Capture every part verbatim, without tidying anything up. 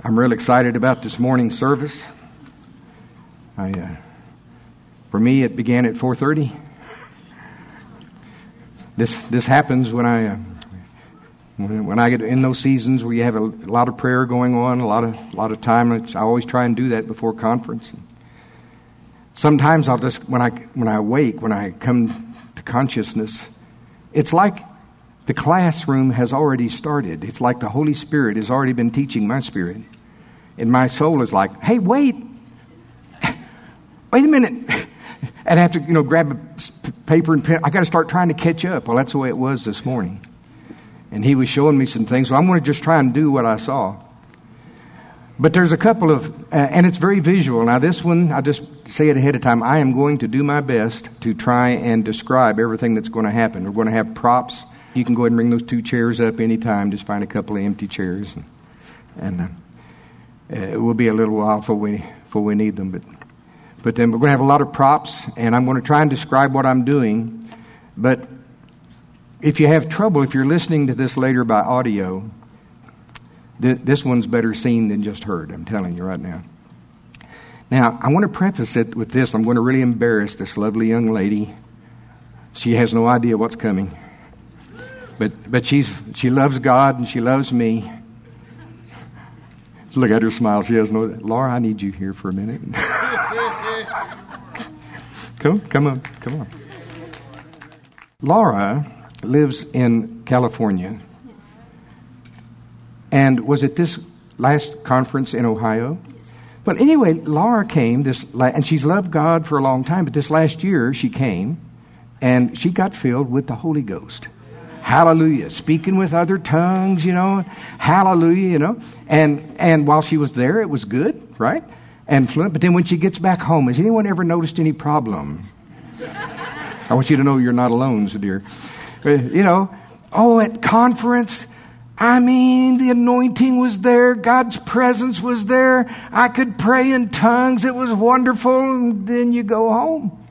I'm real excited about this morning's service. I, uh, for me, it began at four thirty. This this happens when I uh, when, when I get in those seasons where you have a lot of prayer going on, a lot of a lot of time. I always try and do that before conference. Sometimes I'll just when I when I wake, when I come to consciousness, it's like the classroom has already started. It's like the Holy Spirit has already been teaching my spirit. And my soul is like, hey, wait. Wait a minute. And I have to, you know, grab a paper and pen. I got to start trying to catch up. Well, that's the way it was this morning. And he was showing me some things. So I'm going to just try and do what I saw. But there's a couple of, uh, and it's very visual. Now this one, I'll just say it ahead of time. I am going to do my best to try and describe everything that's going to happen. We're going to have props. You can go ahead and bring those two chairs up anytime. Just find a couple of empty chairs. And, and uh, it will be a little while before we, before we need them. But, but then we're going to have a lot of props. And I'm going to try and describe what I'm doing. But if you have trouble, if you're listening to this later by audio, th- this one's better seen than just heard. I'm telling you right now. Now, I want to preface it with this. I'm going to really embarrass this lovely young lady. She has no idea what's coming. But but she's she loves God and she loves me. Look at her smile. She has no. Laura, I need you here for a minute. come come on come on. Laura lives in California, and was at this last conference in Ohio. But anyway, Laura came this, and she's loved God for a long time. But this last year, she came, and she got filled with the Holy Ghost. Hallelujah. Speaking with other tongues, you know. Hallelujah, you know. And and while she was there, it was good, right? And fluent. But then when she gets back home, has anyone ever noticed any problem? I want you to know you're not alone, so dear. You know, oh, at conference, I mean, the anointing was there. God's presence was there. I could pray in tongues. It was wonderful. And then you go home.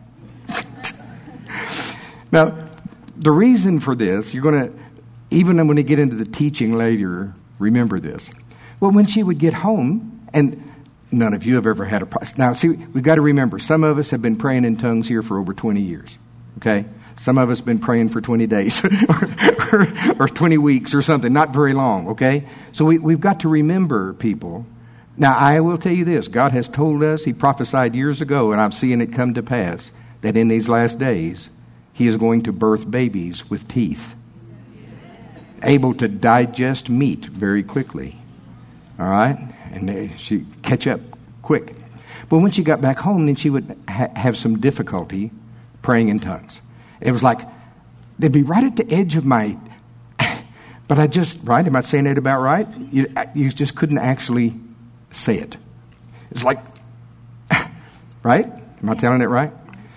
Now, the reason for this, you're going to, even when we get into the teaching later, remember this. Well, when she would get home, and none of you have ever had a problem. Now, see, we've got to remember, some of us have been praying in tongues here for over twenty years, okay? Some of us have been praying for twenty days or, or, or twenty weeks or something, not very long, okay? So we, we've got to remember, people. Now, I will tell you this. God has told us, He prophesied years ago, and I'm seeing it come to pass, that in these last days, He is going to birth babies with teeth, able to digest meat very quickly. All right? And they, she catch up quick. But when she got back home, then she would ha- have some difficulty praying in tongues. It was like, they'd be right at the edge of my, but I just, right? Am I saying it about right? You, you just couldn't actually say it. It's like, right? Am I telling it right?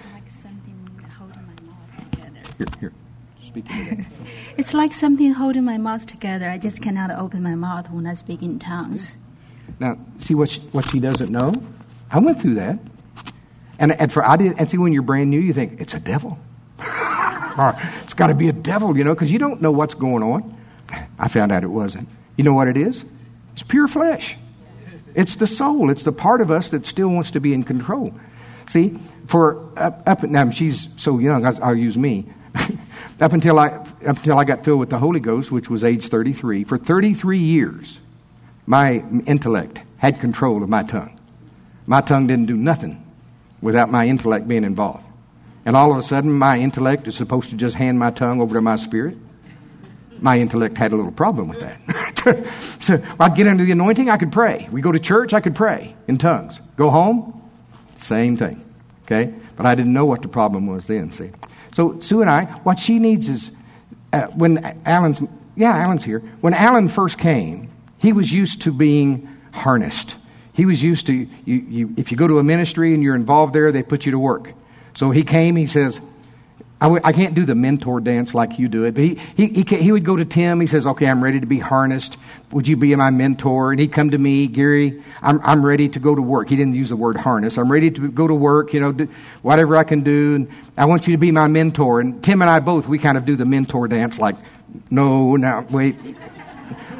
Here, here. Speak to me. It's like something holding my mouth together. I just cannot open my mouth when I speak in tongues. Now, see what she, what she doesn't know? I went through that. And and for I did and see when you're brand new, you think, it's a devil. Or, it's got to be a devil, you know, because you don't know what's going on. I found out it wasn't. You know what it is? It's pure flesh. It's the soul. It's the part of us that still wants to be in control. See, for up, up now she's so young, I'll, I'll use me. up until I up until I got filled with the Holy Ghost, which was age thirty-three, for thirty-three years, my intellect had control of my tongue. My tongue didn't do nothing without my intellect being involved. And all of a sudden, my intellect is supposed to just hand my tongue over to my spirit. My intellect had a little problem with that. So I'd get under the anointing, I could pray. We go to church, I could pray in tongues. Go home, same thing. Okay? But I didn't know what the problem was then, see. So Sue and I, what she needs is, uh, when Alan's, yeah, Alan's here. When Alan first came, he was used to being harnessed. He was used to, you, you, if you go to a ministry and you're involved there, they put you to work. So he came, he says, I, w- I can't do the mentor dance like you do it, but he, he, he, he would go to Tim, he says, okay, I'm ready to be harnessed. Would you be my mentor? And he'd come to me, Gary, I'm, I'm ready to go to work. He didn't use the word harness. I'm ready to go to work, you know, do whatever I can do. And I want you to be my mentor. And Tim and I both, we kind of do the mentor dance like, no, now, wait.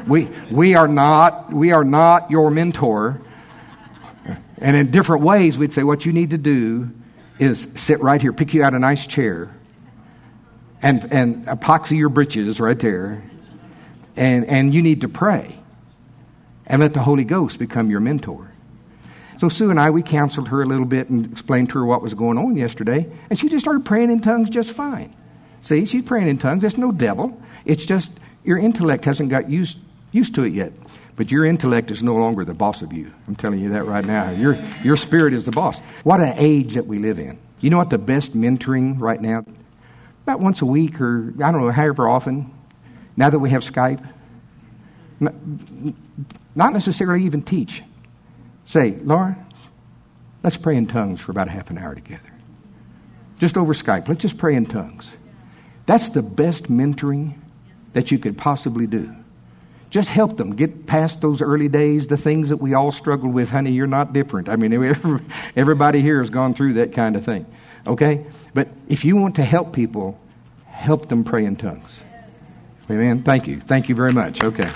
We we are not we are not your mentor. And in different ways, we'd say what you need to do is sit right here, pick you out a nice chair, and and epoxy your britches right there, and and you need to pray, and let the Holy Ghost become your mentor. So Sue and I, we counseled her a little bit and explained to her what was going on yesterday, and she just started praying in tongues just fine. See, she's praying in tongues. It's no devil. It's just your intellect hasn't got used used to it yet. But your intellect is no longer the boss of you. I'm telling you that right now. Your your spirit is the boss. What an age that we live in. You know what the best mentoring right now? About once a week or, I don't know, however often. Now that we have Skype. Not necessarily even teach. Say, Laura, let's pray in tongues for about a half an hour together. Just over Skype. Let's just pray in tongues. That's the best mentoring that you could possibly do. Just help them get past those early days, the things that we all struggle with. Honey, you're not different. I mean, everybody here has gone through that kind of thing. Okay? But if you want to help people, help them pray in tongues. Amen? Thank you. Thank you very much. Okay.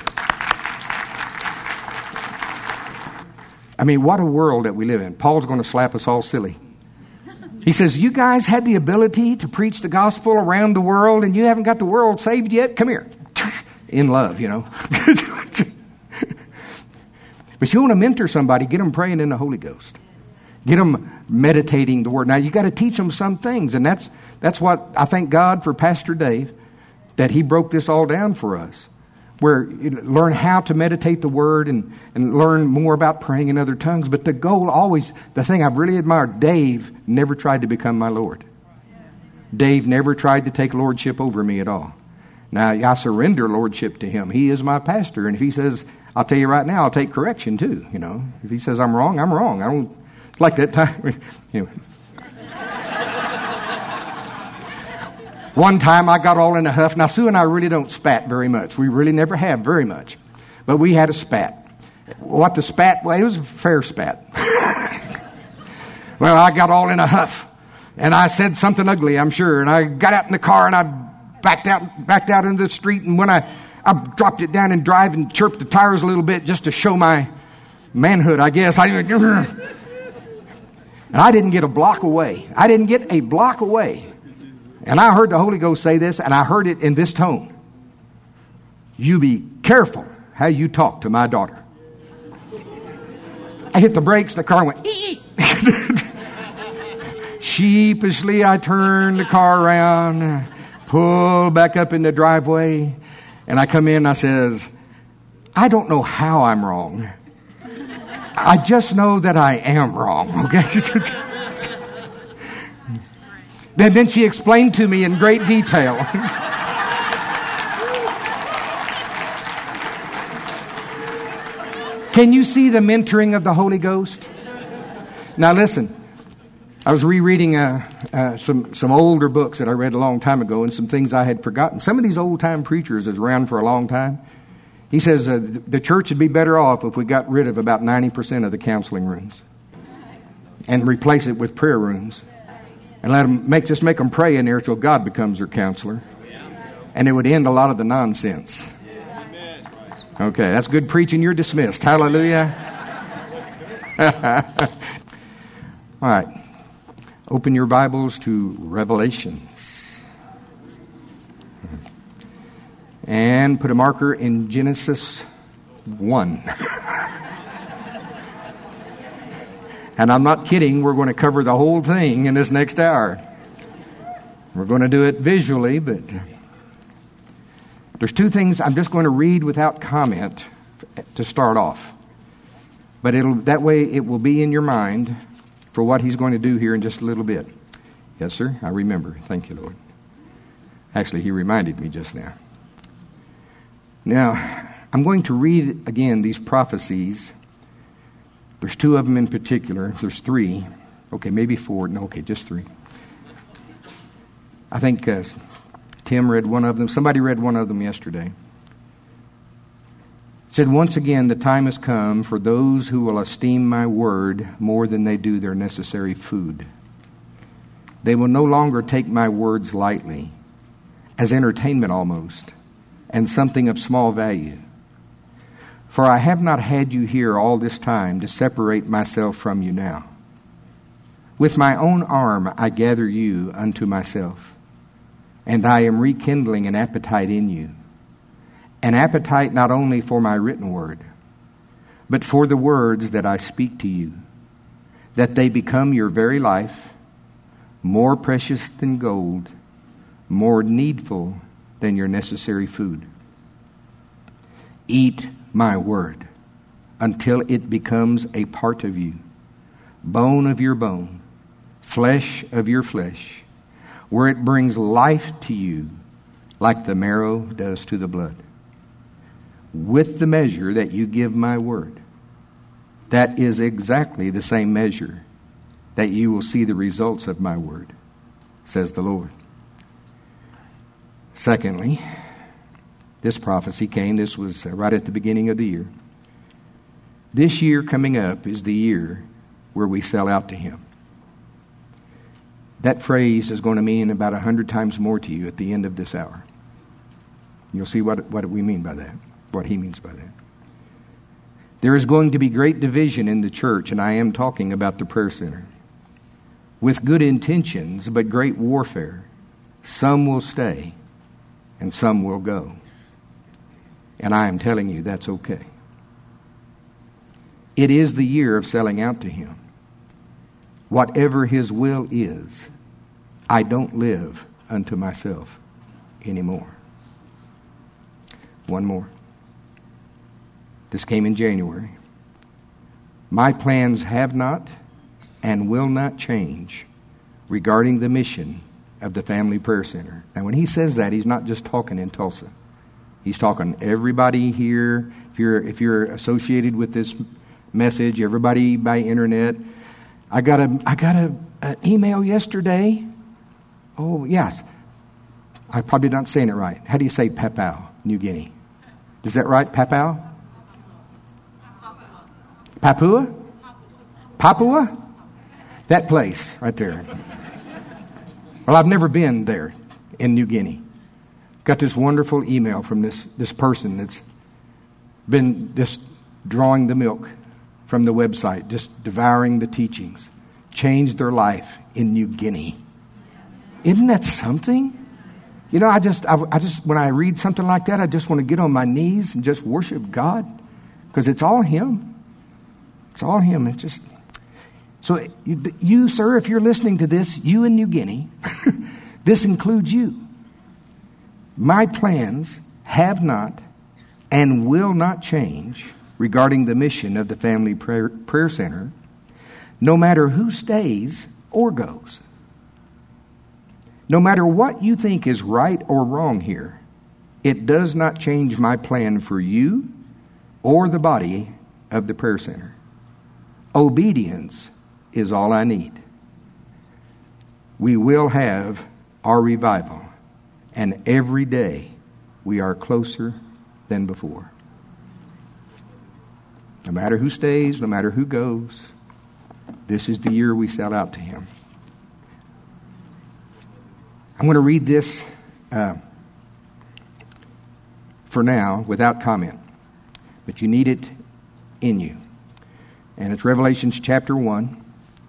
I mean, what a world that we live in. Paul's going to slap us all silly. He says, you guys had the ability to preach the gospel around the world, and you haven't got the world saved yet? Come here. In love, you know. But you want to mentor somebody, get them praying in the Holy Ghost. Get them meditating the Word. Now, you got to teach them some things, and that's that's what I thank God for Pastor Dave, that he broke this all down for us. Where you learn how to meditate the Word and, and learn more about praying in other tongues. But the goal always, the thing I've really admired, Dave never tried to become my Lord. Dave never tried to take lordship over me at all. Now, I surrender lordship to him. He is my pastor. And if he says, I'll tell you right now, I'll take correction too. You know, if he says I'm wrong, I'm wrong. I don't, it's like that time. Anyway. One time I got all in a huff. Now, Sue and I really don't spat very much. We really never have very much. But we had a spat. What the spat, well, it was a fair spat. Well, I got all in a huff. And I said something ugly, I'm sure. And I got out in the car and I backed out backed out into the street. And when I, I dropped it down and drive and chirped the tires a little bit just to show my manhood, I guess. I, and I didn't get a block away. I didn't get a block away. And I heard the Holy Ghost say this, and I heard it in this tone. You be careful how you talk to my daughter. I hit the brakes, the car went, ee. Sheepishly, I turned the car around, pulled back up in the driveway, and I come in and I says, I don't know how I'm wrong. I just know that I am wrong, okay? Then, then she explained to me in great detail. Can you see the mentoring of the Holy Ghost? Now listen, I was rereading uh, uh, some, some older books that I read a long time ago and some things I had forgotten. Some of these old-time preachers that's around for a long time, he says uh, the church would be better off if we got rid of about ninety percent of the counseling rooms and replace it with prayer rooms. And let them make, just make them pray in there until God becomes their counselor. And it would end a lot of the nonsense. Okay, that's good preaching. You're dismissed. Hallelujah. All right. Open your Bibles to Revelations. And put a marker in Genesis one. And I'm not kidding, we're going to cover the whole thing in this next hour. We're going to do it visually, but there's two things I'm just going to read without comment to start off. But it'll that way it will be in your mind for what he's going to do here in just a little bit. Yes, sir, I remember. Thank you, Lord. Actually, he reminded me just now. Now, I'm going to read again these prophecies. There's two of them in particular. There's three. Okay, maybe four. No, okay, just three. I think uh, Tim read one of them. Somebody read one of them yesterday. It said, once again, the time has come for those who will esteem my word more than they do their necessary food. They will no longer take my words lightly, as entertainment almost, and something of small value. For I have not had you here all this time to separate myself from you now. With my own arm I gather you unto myself, and I am rekindling an appetite in you, an appetite not only for my written word, but for the words that I speak to you, that they become your very life, more precious than gold, more needful than your necessary food. Eat my word until it becomes a part of you, bone of your bone, flesh of your flesh, where it brings life to you like the marrow does to the blood. With the measure that you give my word, that is exactly the same measure that you will see the results of my word, says the Lord. Secondly, this prophecy came, this was right at the beginning of the year. This year coming up is the year where we sell out to Him. That phrase is going to mean about a hundred times more to you at the end of this hour. You'll see what, what we mean by that, what He means by that. There is going to be great division in the church, and I am talking about the prayer center. With good intentions, but great warfare. Some will stay, and some will go. And I am telling you, that's okay. It is the year of selling out to Him. Whatever His will is, I don't live unto myself anymore. One more. This came in January. My plans have not and will not change regarding the mission of the Family Prayer Center. And when he says that, he's not just talking in Tulsa. He's talking everybody here. If you're if you're associated with this message, everybody by internet. I got a I got a, an email yesterday. Oh yes, I'm probably not saying it right. How do you say Papua, New Guinea? Is that right, Papua? Papua? Papua? That place right there. Well, I've never been there in New Guinea. Got this wonderful email from this, this person that's been just drawing the milk from the website, just devouring the teachings. Changed their life in New Guinea. Isn't that something? You know, I just, I, I just, when I read something like that, I just want to get on my knees and just worship God, because it's all Him. It's all Him. It's just so you, sir, if you're listening to this, you in New Guinea, this includes you. My plans have not and will not change regarding the mission of the Family Prayer, Prayer Center, no matter who stays or goes. No matter what you think is right or wrong here, it does not change my plan for you or the body of the prayer center. Obedience is all I need. We will have our revival, and every day we are closer than before. No matter who stays, no matter who goes, this is the year we sell out to Him. I'm going to read this uh, for now without comment, but you need it in you. And it's Revelation chapter one,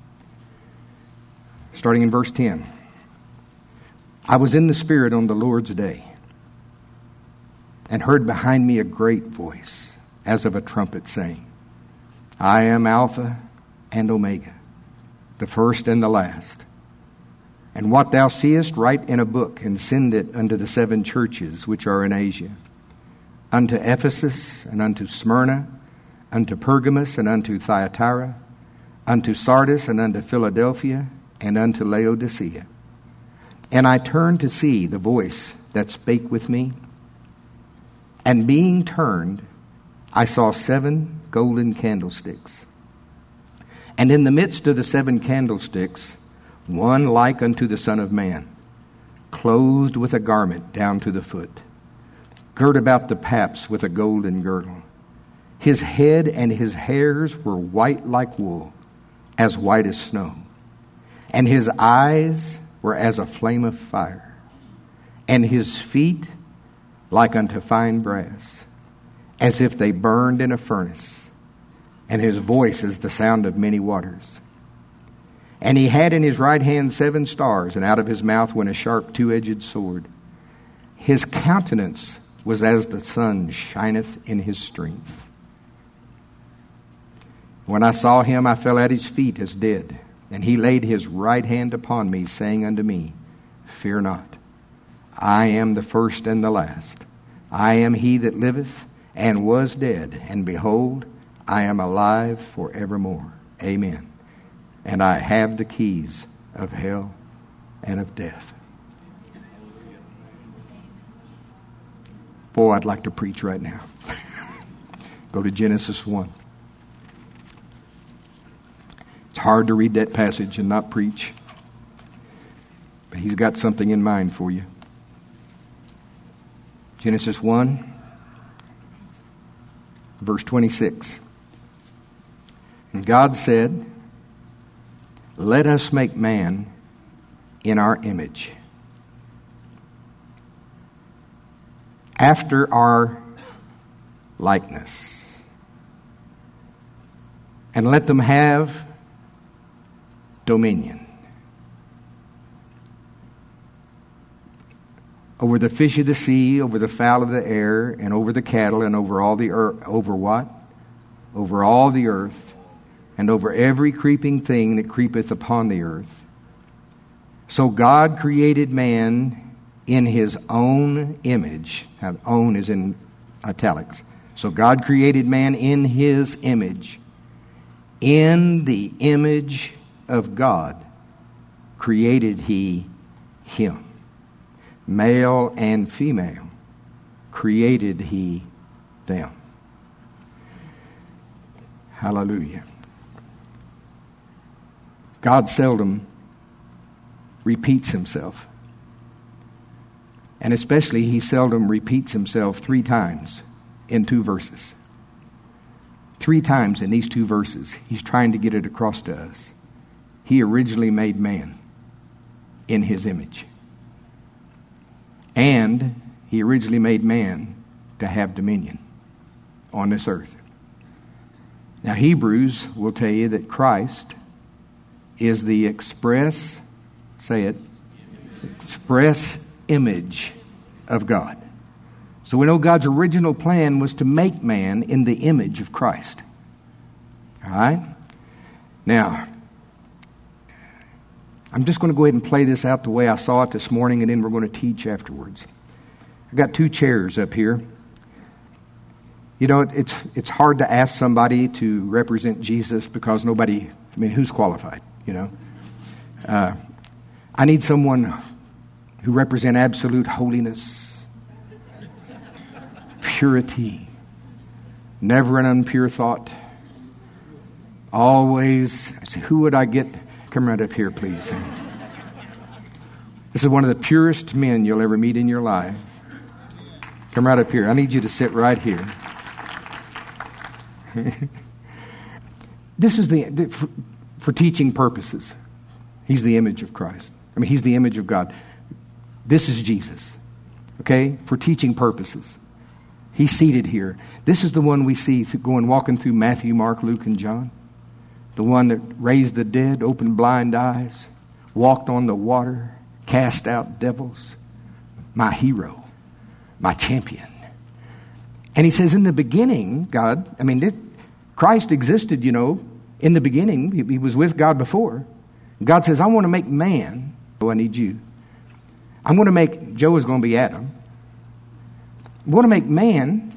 starting in verse ten. I was in the Spirit on the Lord's day, and heard behind me a great voice, as of a trumpet, saying, I am Alpha and Omega, the first and the last. And what thou seest, write in a book, and send it unto the seven churches which are in Asia, unto Ephesus, and unto Smyrna, unto Pergamos, and unto Thyatira, unto Sardis, and unto Philadelphia, and unto Laodicea. And I turned to see the voice that spake with me, and being turned, I saw seven golden candlesticks. And in the midst of the seven candlesticks, one like unto the Son of Man, clothed with a garment down to the foot, girt about the paps with a golden girdle. His head and his hairs were white like wool, as white as snow. And his eyes were as a flame of fire. And his feet like unto fine brass. as if they burned in a furnace, and his voice is the sound of many waters. And he had in his right hand seven stars, and out of his mouth went a sharp two-edged sword. His countenance was as the sun shineth in his strength. When I saw him, I fell at his feet as dead. And he laid his right hand upon me, saying unto me, Fear not. I am the first and the last. I am he that liveth and was dead. And behold, I am alive forevermore. Amen. And I have the keys of hell and of death. Boy, I'd like to preach right now. Go to Genesis one. It's hard to read that passage and not preach. But he's got something in mind for you. Genesis one, verse twenty-six. And God said, Let us make man in our image, after our likeness, and let them have dominion over the fish of the sea, over the fowl of the air, and over the cattle, and over all the earth. Over what? Over all the earth, and over every creeping thing that creepeth upon the earth. So God created man in his own image. Now, own is in italics. So God created man in his image. In the image of God created he him. Male and female created he them. Hallelujah. God seldom repeats himself. And especially he seldom repeats himself three times in two verses. Three times in these two verses, he's trying to get it across to us. He originally made man in his image. And he originally made man to have dominion on this earth. Now, Hebrews will tell you that Christ is the express, say it, express image of God. So we know God's original plan was to make man in the image of Christ. All right? Now, I'm just going to go ahead and play this out the way I saw it this morning, and then we're going to teach afterwards. I've got two chairs up here. You know, it's it's hard to ask somebody to represent Jesus because nobody, I mean, who's qualified, you know? Uh, I need someone who represents absolute holiness, purity, never an impure thought, always. I say, who would I get? Come right up here, please. This is one of the purest men you'll ever meet in your life. Come right up here. I need you to sit right here. This is the, for, for teaching purposes. He's the image of Christ. I mean, he's the image of God. This is Jesus. Okay? For teaching purposes. He's seated here. This is the one we see going walking through Matthew, Mark, Luke, and John. The one that raised the dead, opened blind eyes, walked on the water, cast out devils. My hero. My champion. And he says in the beginning, God, I mean, it, Christ existed, you know, in the beginning. He, he was with God before. God says, I want to make man. Oh, I need you. I'm going to make, Joe is going to be Adam. I'm going to make man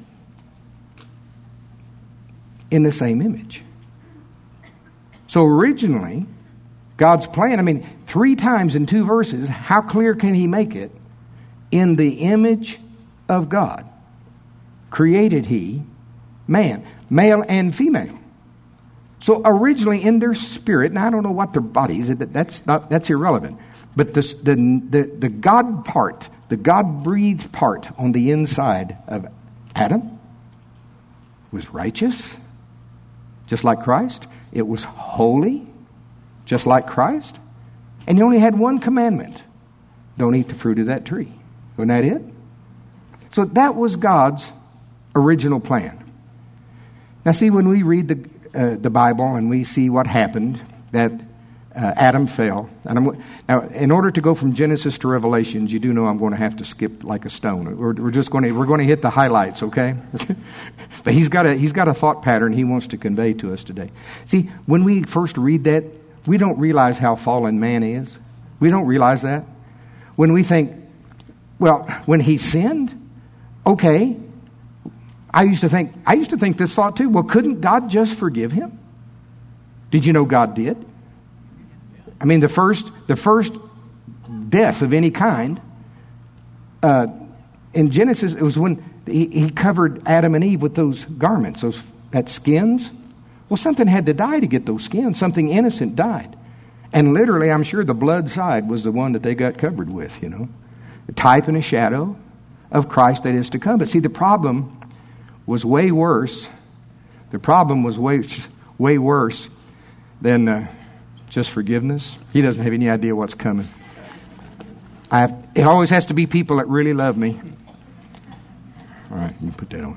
in the same image. So originally, God's plan, I mean, three times in two verses, how clear can he make it? In the image of God created he man, male and female. So originally in their spirit, and I don't know what their bodies, that's not that's irrelevant. But this, the, the the God part, the God-breathed part on the inside of Adam was righteous, just like Christ. It was holy, just like Christ. And you only had one commandment. Don't eat the fruit of that tree. Wasn't that it? So that was God's original plan. Now see, when we read the uh, the Bible and we see what happened, that uh, Adam fell. And I'm, now, in order to go from Genesis to Revelations, you do know I'm going to have to skip like a stone. We're, we're just going to we're going to hit the highlights, okay? But he's got a he's got a thought pattern he wants to convey to us today. See, when we first read that, we don't realize how fallen man is. We don't realize that. When we think, well, when he sinned, okay. I used to think I used to think this thought too. Well, couldn't God just forgive him? Did you know God did? I mean, the first the first death of any kind uh, in Genesis, it was when he, he covered Adam and Eve with those garments, those that skins. Well, something had to die to get those skins. Something innocent died, and literally, I'm sure the blood side was the one that they got covered with. You know, a type and a shadow of Christ that is to come. But see, the problem was way worse. The problem was way, way worse than uh, just forgiveness. He doesn't have any idea what's coming. I have, it always has to be people that really love me. All right, you can put that on.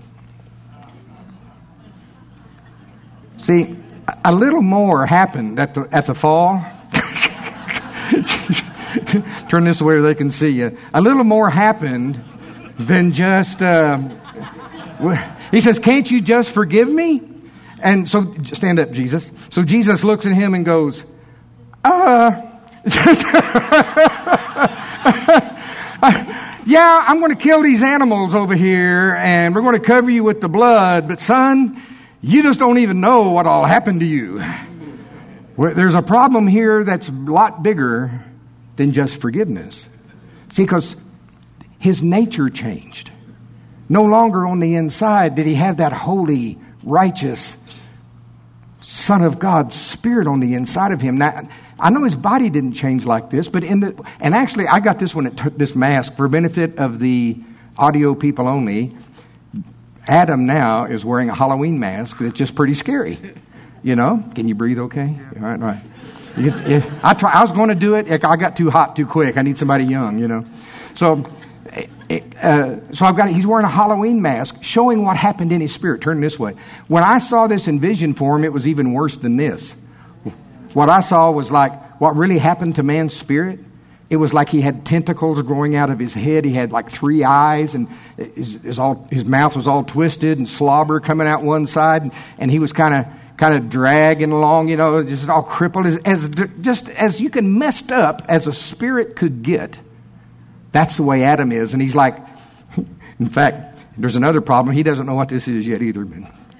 See, a little more happened at the at the fall. Turn this way where they can see you. A little more happened than just. Uh, He says, can't you just forgive me? And so, stand up, Jesus. So Jesus looks at him and goes, uh, yeah, I'm going to kill these animals over here and we're going to cover you with the blood. But son, you just don't even know what all happened to you. There's a problem here that's a lot bigger than just forgiveness. See, because his nature changed. No longer on the inside did he have that holy, righteous Son of God spirit on the inside of him. Now, I know his body didn't change like this, but in the and actually I got this one at this mask for benefit of the audio people only. Adam now is wearing a Halloween mask that's just pretty scary. You know, can you breathe? Okay, all right, all right. It's, it, I try. I was going to do it. I got too hot too quick. I need somebody young. You know, so. Uh, so I've got, he's wearing a Halloween mask showing what happened in his spirit. Turn this way. When I saw this in vision form, it was even worse than this. What I saw was like what really happened to man's spirit. It was like he had tentacles growing out of his head. He had like three eyes and his, his, all, his mouth was all twisted and slobber coming out one side. And, and he was kind of kind of dragging along, you know, just all crippled. As, as just as you can messed up as a spirit could get. That's the way Adam is. And he's like, in fact, there's another problem. He doesn't know what this is yet either.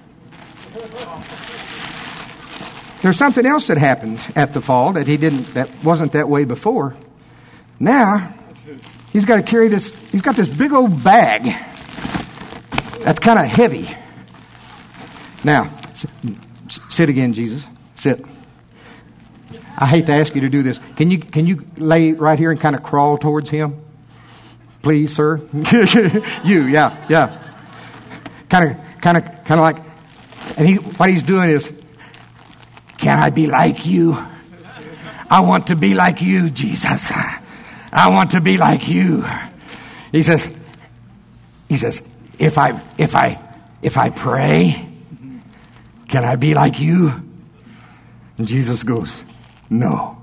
There's something else that happens at the fall that he didn't, that wasn't that way before. Now, he's got to carry this, he's got this big old bag that's kind of heavy. Now, sit again, Jesus. Sit. I hate to ask you to do this. Can you, can you lay right here and kind of crawl towards him? Please, sir. You, yeah, yeah. Kind of, kind of, kind of like, and he, what he's doing is, can I be like you? I want to be like you, Jesus. I want to be like you. He says, he says, if I, if I, if I pray, can I be like you? And Jesus goes, no.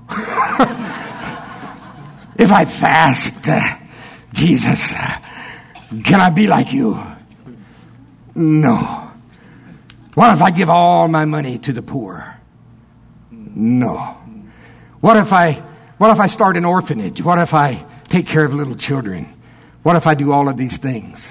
If I fast, uh, Jesus, uh, can I be like you? No. What if I give all my money to the poor? No. What if I, what if I start an orphanage? What if I take care of little children? What if I do all of these things?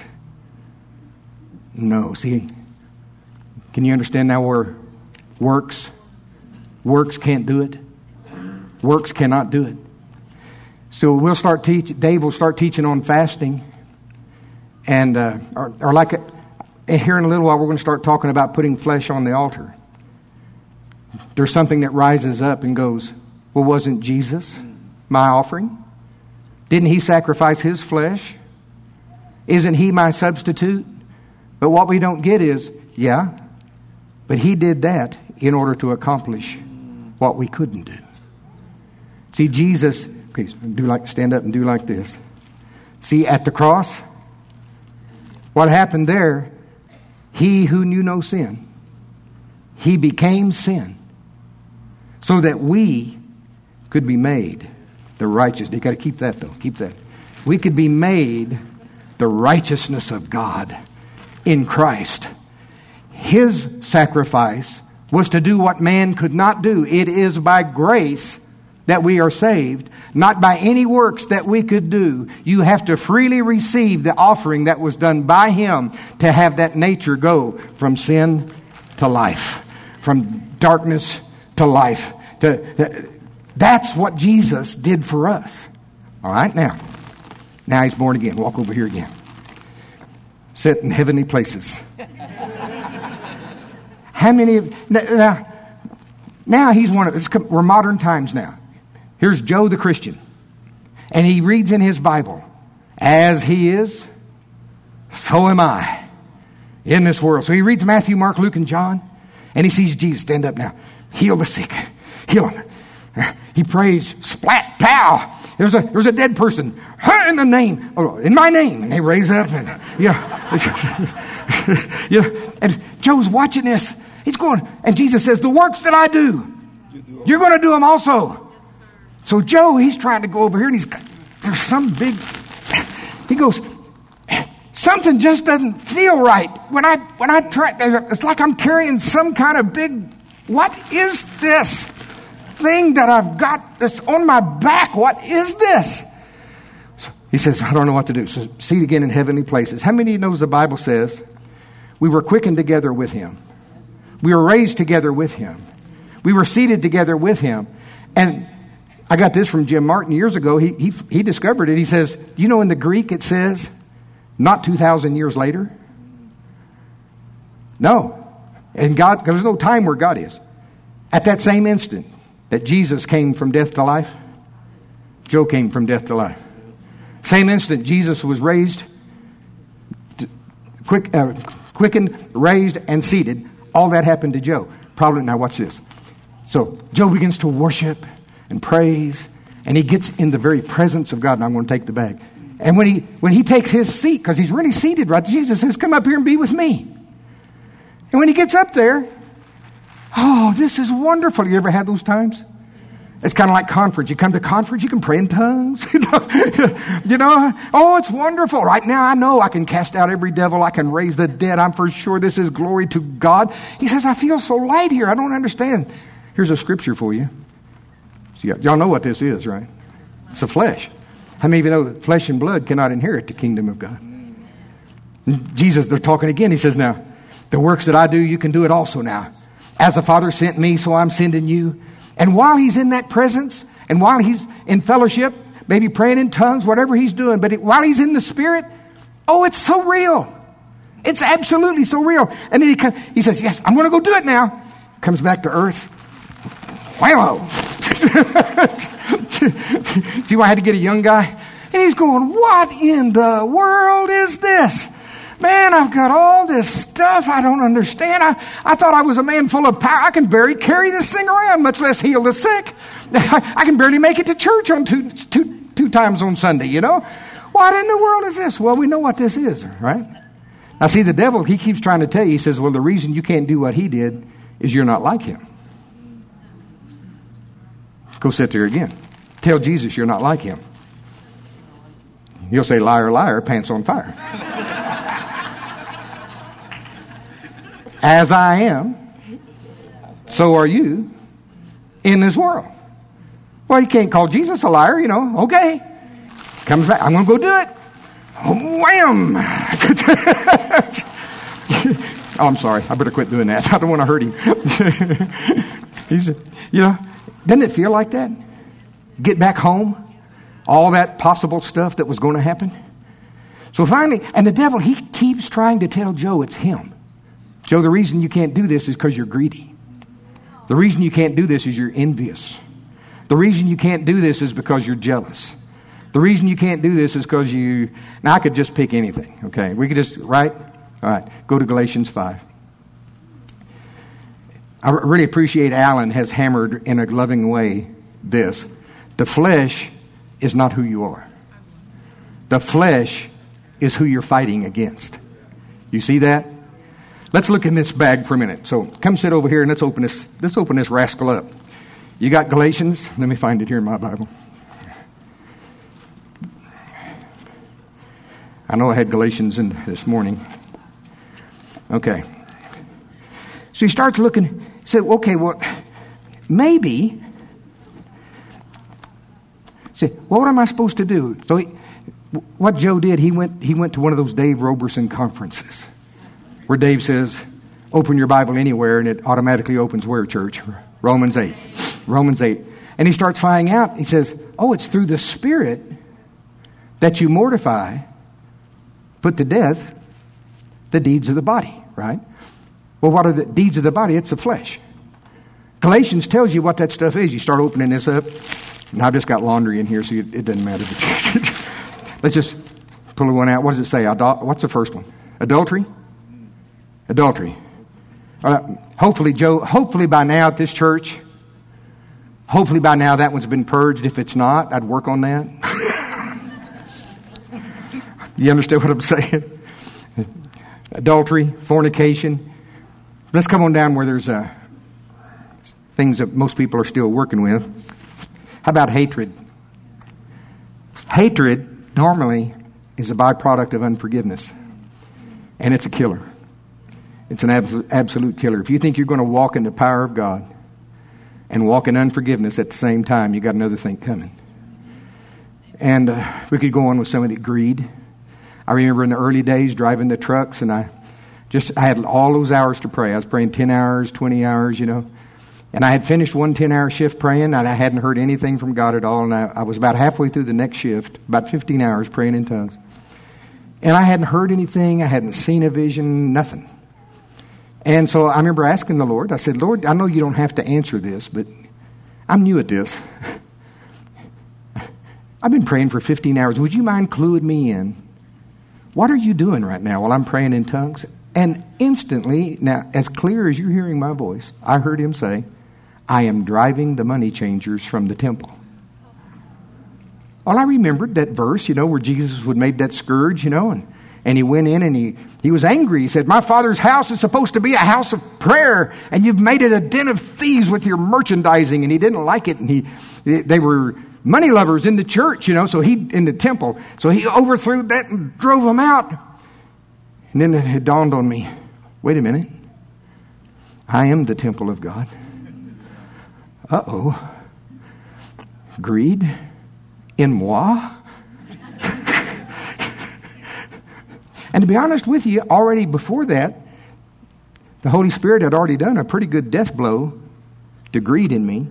No. See, can you understand now where works, works can't do it? Works cannot do it. So we'll start teach. Dave will start teaching on fasting, and uh, or, or like a, here in a little while, we're going to start talking about putting flesh on the altar. There's something that rises up and goes, well, wasn't Jesus my offering? Didn't he sacrifice his flesh? Isn't he my substitute? But what we don't get is, yeah, but he did that in order to accomplish what we couldn't do. See, Jesus, please do like stand up and do like this. See, at the cross, what happened there, He who knew no sin, he became sin so that we could be made the righteous. You got to keep that though. Keep that. We could be made the righteousness of God in Christ. His sacrifice was to do what man could not do. It is by grace that we are saved, not by any works that we could do. You have to freely receive the offering that was done by Him to have that nature go from sin to life, from darkness to life. To, that's what Jesus did for us. All right, now. Now He's born again. Walk over here again. Sit in heavenly places. How many of... Now, now He's one of... It's, we're modern times now. Here's Joe the Christian. And he reads in his Bible, as he is, so am I in this world. So he reads Matthew, Mark, Luke, and John. And he sees Jesus. Stand up now. Heal the sick. Heal them. He prays, splat, pow. There's a there's a dead person. In the name, oh, in my name. And they raise up. And, yeah. yeah. And Joe's watching this. He's going, and Jesus says, the works that I do, you're going to do them also. So Joe, he's trying to go over here, and he's got, there's some big, he goes, something just doesn't feel right. When I, when I try, it's like I'm carrying some kind of big, what is this thing that I've got that's on my back? What is this? So he says, I don't know what to do. So seat again in heavenly places. How many of you knows the Bible says we were quickened together with Him? We were raised together with Him. We were seated together with Him. And I got this from Jim Martin years ago. He, he, he discovered it. He says, you know, in the Greek it says, not two thousand years later. No. And God, there's no time where God is. At that same instant that Jesus came from death to life, Joe came from death to life. Same instant Jesus was raised, quick, uh, quickened, raised, and seated. All that happened to Joe. Problem, now watch this. So Joe begins to worship and praise, and he gets in the very presence of God. And I'm going to take the bag. And when he when he takes his seat, because he's really seated, right? Jesus says, come up here and be with me. And when he gets up there, oh, this is wonderful. You ever had those times? It's kind of like conference. You come to conference, you can pray in tongues. you know, oh, it's wonderful. Right now I know I can cast out every devil. I can raise the dead. I'm for sure this is glory to God. He says, I feel so light here. I don't understand. Here's a scripture for you. So y- y'all know what this is, right? It's the flesh. How many of you know that flesh and blood cannot inherit the kingdom of God? And Jesus, they're talking again. He says, now, the works that I do, you can do it also now. As the Father sent me, so I'm sending you. And while he's in that presence, and while he's in fellowship, maybe praying in tongues, whatever he's doing, but it, while he's in the Spirit, oh, it's so real. It's absolutely so real. And then he, he says, yes, I'm going to go do it now. Comes back to earth. Whammo. See why I had to get a young guy? And he's going, what in the world is this? Man, I've got all this stuff I don't understand. I, I thought I was a man full of power. I can barely carry this thing around, much less heal the sick. I, I can barely make it to church on two, two, two times on Sunday, you know? What in the world is this? Well, we know what this is, right? Now, see, the devil, he keeps trying to tell you, he says, well, the reason you can't do what he did is you're not like him. Go sit there again. Tell Jesus you're not like him. He'll say, liar, liar, pants on fire. As I am, so are you in this world. Well, you can't call Jesus a liar, you know. Okay. Comes back. I'm going to go do it. Wham! Oh, I'm sorry. I better quit doing that. I don't want to hurt him. He's, you know, doesn't it feel like that? Get back home. All that possible stuff that was going to happen. So finally, and the devil, he keeps trying to tell Joe it's him. Joe, the reason you can't do this is because you're greedy. The reason you can't do this is you're envious. The reason you can't do this is because you're jealous. The reason you can't do this is because you... Now, I could just pick anything, okay? We could just, right? All right, go to Galatians five. I really appreciate Alan has hammered in a loving way this. The flesh is not who you are. The flesh is who you're fighting against. You see that? Let's look in this bag for a minute. So come sit over here and let's open this, let's open this rascal up. You got Galatians? Let me find it here in my Bible. I know I had Galatians in this morning. Okay. So he starts looking, he said, okay, well, maybe. Say, well, what am I supposed to do? So he, what Joe did, he went he went to one of those Dave Roberson conferences where Dave says, open your Bible anywhere, and it automatically opens where, church? Romans eight. Romans eight. And he starts finding out, he says, oh, it's through the Spirit that you mortify, put to death, the deeds of the body, right? Well, what are the deeds of the body? It's the flesh. Galatians tells you what that stuff is. You start opening this up. And I've just got laundry in here, so it doesn't matter. Let's just pull one out. What does it say? Adul- What's the first one? Adultery? Adultery. Uh, hopefully, Joe, hopefully by now at this church, hopefully by now that one's been purged. If it's not, I'd work on that. You understand what I'm saying? Adultery, fornication. Let's come on down where there's uh, things that most people are still working with. How about hatred? Hatred normally is a byproduct of unforgiveness. And it's a killer. It's an absolute, absolute killer. If you think you're going to walk in the power of God and walk in unforgiveness at the same time, you got another thing coming. And uh, we could go on with some of the greed. I remember in the early days driving the trucks, and I just I had all those hours to pray. I was praying ten hours, twenty hours, you know. And I had finished one ten-hour shift praying, and I hadn't heard anything from God at all. And I, I was about halfway through the next shift, about fifteen hours praying in tongues. And I hadn't heard anything. I hadn't seen a vision, nothing. And so I remember asking the Lord, I said, Lord, I know you don't have to answer this, but I'm new at this. I've been praying for fifteen hours. Would you mind cluing me in? What are you doing right now while I'm praying in tongues? And instantly, now, as clear as you're hearing my voice, I heard him say, I am driving the money changers from the temple. Well, I remembered that verse, you know, where Jesus would made that scourge, you know, and, and he went in and he, he was angry. He said, my Father's house is supposed to be a house of prayer, and you've made it a den of thieves with your merchandising. And he didn't like it, and he they were money lovers in the church, you know, so he in the temple. So he overthrew that and drove them out. And then it dawned on me, wait a minute. I am the temple of God. Uh-oh. Greed in moi? And to be honest with you, already before that, the Holy Spirit had already done a pretty good death blow to greed in me.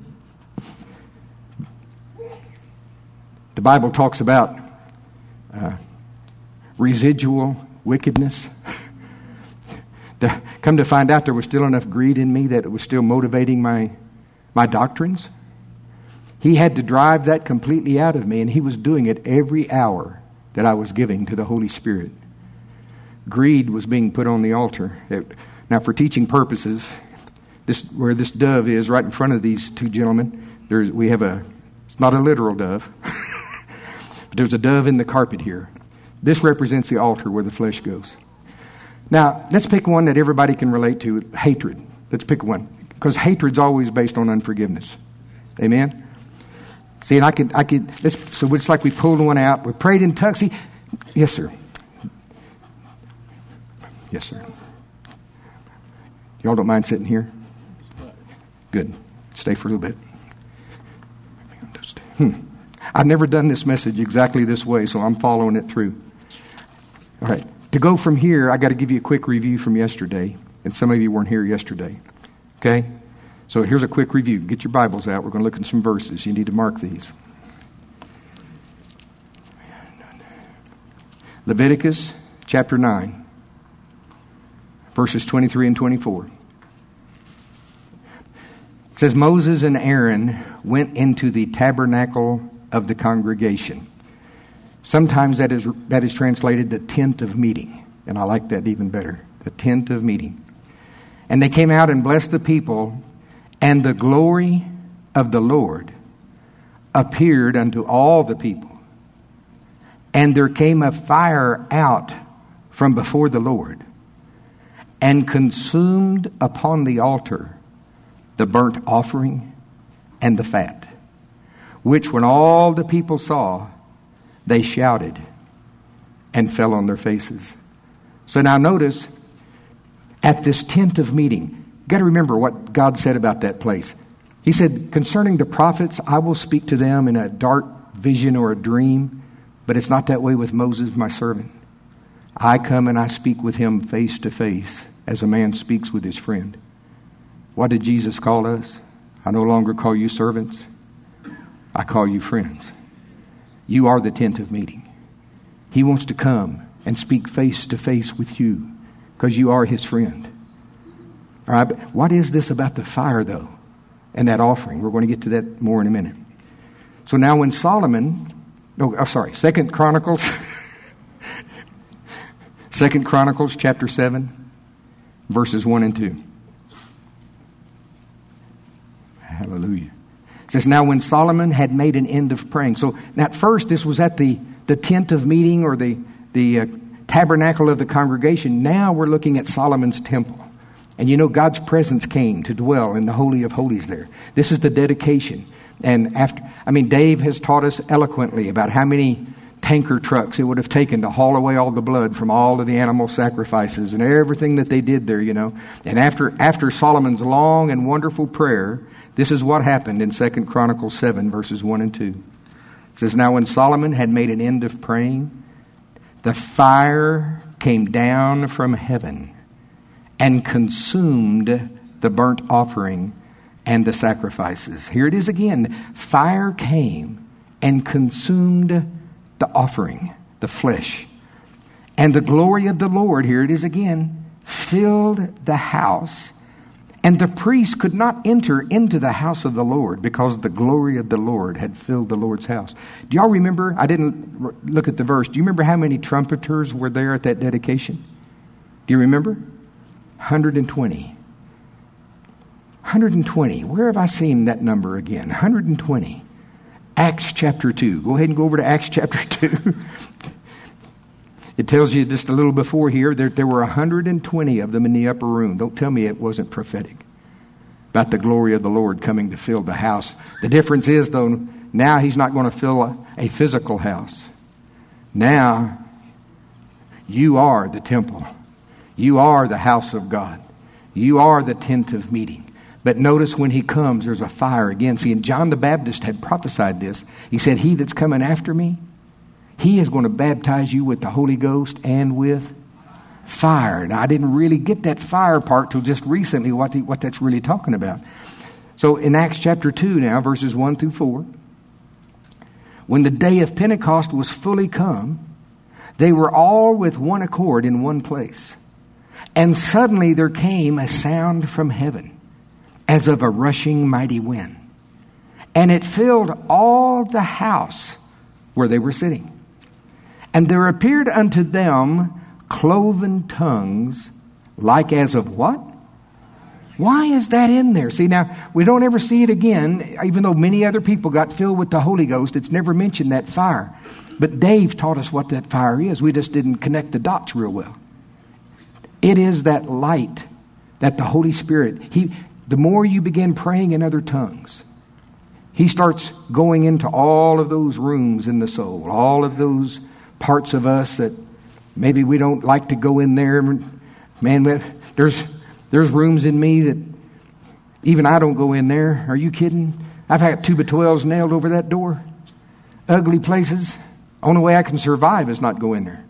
The Bible talks about uh, residual wickedness. To come to find out there was still enough greed in me that it was still motivating my my doctrines. He had to drive that completely out of me, and he was doing it every hour that I was giving to the Holy Spirit. Greed was being put on the altar. It, now, for teaching purposes, this where this dove is right in front of these two gentlemen, there's we have a, it's not a literal dove, but there's a dove in the carpet here. This represents the altar where the flesh goes. Now, let's pick one that everybody can relate to, hatred. Let's pick one, because hatred's always based on unforgiveness. Amen? See, and I could, I could, let's, so it's like we pulled one out, we prayed in tongues. See, yes, sir. Yes, sir. Y'all don't mind sitting here? Good. Stay for a little bit. Hmm. I've never done this message exactly this way, so I'm following it through. All right. To go from here, I got to give you a quick review from yesterday, and some of you weren't here yesterday. Okay? So here's a quick review. Get your Bibles out. We're going to look at some verses. You need to mark these. Leviticus chapter nine, verses twenty-three and twenty-four. It says, Moses and Aaron went into the tabernacle of the congregation. Sometimes that is that is translated the tent of meeting. And I like that even better. The tent of meeting. And they came out and blessed the people, and the glory of the Lord appeared unto all the people. And there came a fire out from before the Lord, and consumed upon the altar the burnt offering and the fat, which when all the people saw, they shouted and fell on their faces. So now notice, at this tent of meeting, you've got to remember what God said about that place. He said, concerning the prophets, I will speak to them in a dark vision or a dream, but it's not that way with Moses, my servant. I come and I speak with him face to face, as a man speaks with his friend. What did Jesus call us? I no longer call you servants. I call you friends. You are the tent of meeting. He wants to come and speak face to face with you because you are his friend. All right, but what is this about the fire, though, and that offering? We're going to get to that more in a minute. So now when Solomon, no, oh, sorry, Second Chronicles, Second Chronicles chapter seven, verses one and two. Hallelujah. It says, now when Solomon had made an end of praying. So at first this was at the, the tent of meeting or the, the uh, tabernacle of the congregation. Now we're looking at Solomon's temple. And you know God's presence came to dwell in the Holy of Holies there. This is the dedication. And after, I mean, Dave has taught us eloquently about how many tanker trucks it would have taken to haul away all the blood from all of the animal sacrifices and everything that they did there, you know. And after after Solomon's long and wonderful prayer, this is what happened in Second Chronicles seven, verses one and two. It says, now when Solomon had made an end of praying, the fire came down from heaven and consumed the burnt offering and the sacrifices. Here it is again. Fire came and consumed the offering, the flesh. And the glory of the Lord, here it is again, filled the house. And the priest could not enter into the house of the Lord because the glory of the Lord had filled the Lord's house. Do y'all remember? I didn't look at the verse. Do you remember how many trumpeters were there at that dedication? Do you remember? one hundred twenty. one hundred twenty. Where have I seen that number again? one hundred twenty. Acts chapter two. Go ahead and go over to Acts chapter two. It tells you just a little before here that there were one hundred twenty of them in the upper room. Don't tell me it wasn't prophetic about the glory of the Lord coming to fill the house. The difference is, though, now he's not going to fill a, a physical house. Now, you are the temple. You are the house of God. You are the tent of meeting. But notice when he comes, there's a fire again. See, and John the Baptist had prophesied this. He said, he that's coming after me, he is going to baptize you with the Holy Ghost and with fire. Now, I didn't really get that fire part till just recently, what, the, what that's really talking about. So in Acts chapter two now, verses one through four, when the day of Pentecost was fully come, they were all with one accord in one place. And suddenly there came a sound from heaven, as of a rushing mighty wind. And it filled all the house where they were sitting. And there appeared unto them cloven tongues, like as of what? Why is that in there? See, now, we don't ever see it again, even though many other people got filled with the Holy Ghost. It's never mentioned that fire. But Dave taught us what that fire is. We just didn't connect the dots real well. It is that light that the Holy Spirit, He... The more you begin praying in other tongues, he starts going into all of those rooms in the soul, all of those parts of us that maybe we don't like to go in there. Man, there's there's rooms in me that even I don't go in there. Are you kidding? I've had two by twelves nailed over that door. Ugly places. Only way I can survive is not go in there.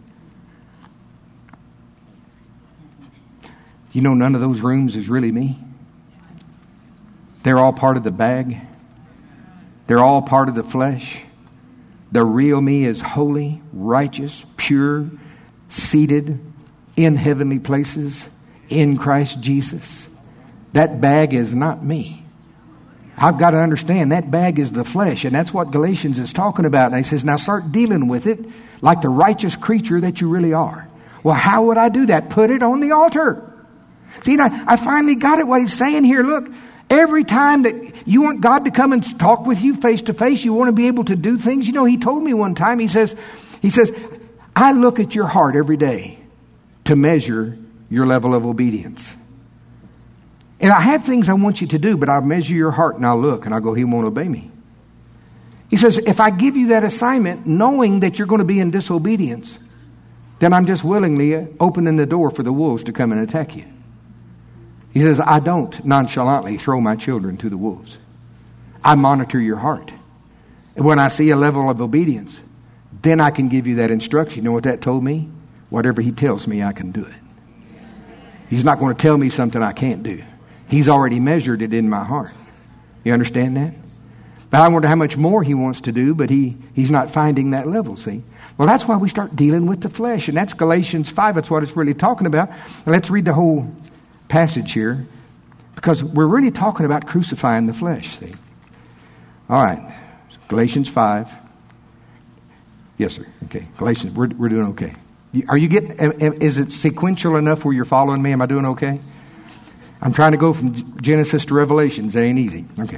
You know, none of those rooms is really me. They're all part of the bag. They're all part of the flesh. The real me is holy, righteous, pure, seated in heavenly places in Christ Jesus. That bag is not me. I've got to understand that bag is the flesh, and that's what Galatians is talking about. And he says, now start dealing with it like the righteous creature that you really are. Well, how would I do that? Put it on the altar. See, now, I finally got it, what he's saying here. Look, every time that you want God to come and talk with you face to face, you want to be able to do things. You know, he told me one time, he says, he says, I look at your heart every day to measure your level of obedience. And I have things I want you to do, but I'll measure your heart and I'll look and I'll go, he won't obey me. He says, if I give you that assignment, knowing that you're going to be in disobedience, then I'm just willingly opening the door for the wolves to come and attack you. He says, I don't nonchalantly throw my children to the wolves. I monitor your heart. And when I see a level of obedience, then I can give you that instruction. You know what that told me? Whatever he tells me, I can do it. He's not going to tell me something I can't do. He's already measured it in my heart. You understand that? But I wonder how much more he wants to do, but he, he's not finding that level, see? Well, that's why we start dealing with the flesh. And that's Galatians five. That's what it's really talking about. And let's read the whole passage here, because we're really talking about crucifying the flesh, see? All right. Galatians five. Yes, sir. Okay. Galatians, we're, we're doing okay. Are you getting, is it sequential enough where you're following me? Am I doing okay? I'm trying to go from Genesis to Revelations. It ain't easy. Okay.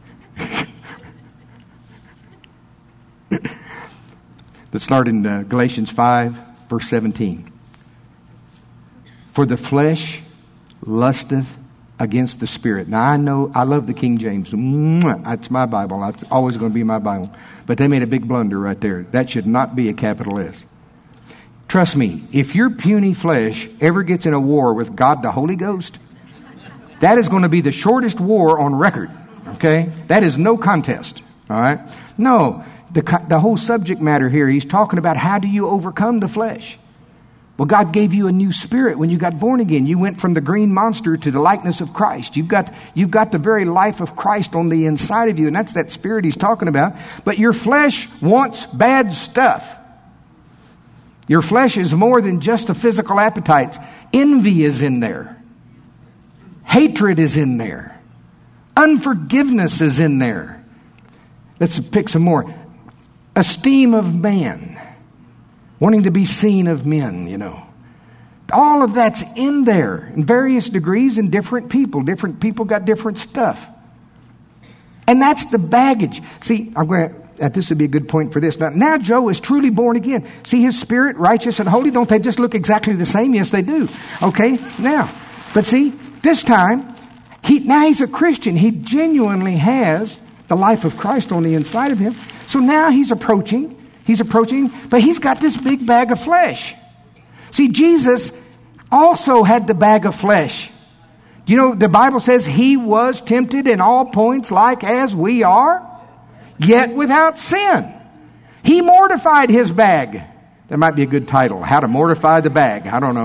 Let's start in uh, Galatians five, verse seventeen. For the flesh lusteth against the spirit. Now I know, I love the King James. That's my Bible. That's always going to be my Bible. But they made a big blunder right there. That should not be a capital S. Trust me, if your puny flesh ever gets in a war with God the Holy Ghost, that is going to be the shortest war on record. Okay? That is no contest. All right? No. The, the whole subject matter here, he's talking about how do you overcome the flesh? Well, God gave you a new spirit when you got born again. You went from the green monster to the likeness of Christ. You've got, you've got the very life of Christ on the inside of you, and that's that spirit he's talking about. But your flesh wants bad stuff. Your flesh is more than just the physical appetites. Envy is in there. Hatred is in there. Unforgiveness is in there. Let's pick some more. Esteem of man. Wanting to be seen of men, you know. All of that's in there in various degrees in different people. Different people got different stuff. And that's the baggage. See, I'm going to, uh, this would be a good point for this. Now, now Joe is truly born again. See, his spirit, righteous and holy, don't they just look exactly the same? Yes, they do. Okay, now. But see, this time, he now he's a Christian. He genuinely has the life of Christ on the inside of him. So now he's approaching, he's approaching, but he's got this big bag of flesh. See, Jesus also had the bag of flesh. Do you know, the Bible says he was tempted in all points like as we are, yet without sin. He mortified his bag. That might be a good title, How to Mortify the Bag. I don't know.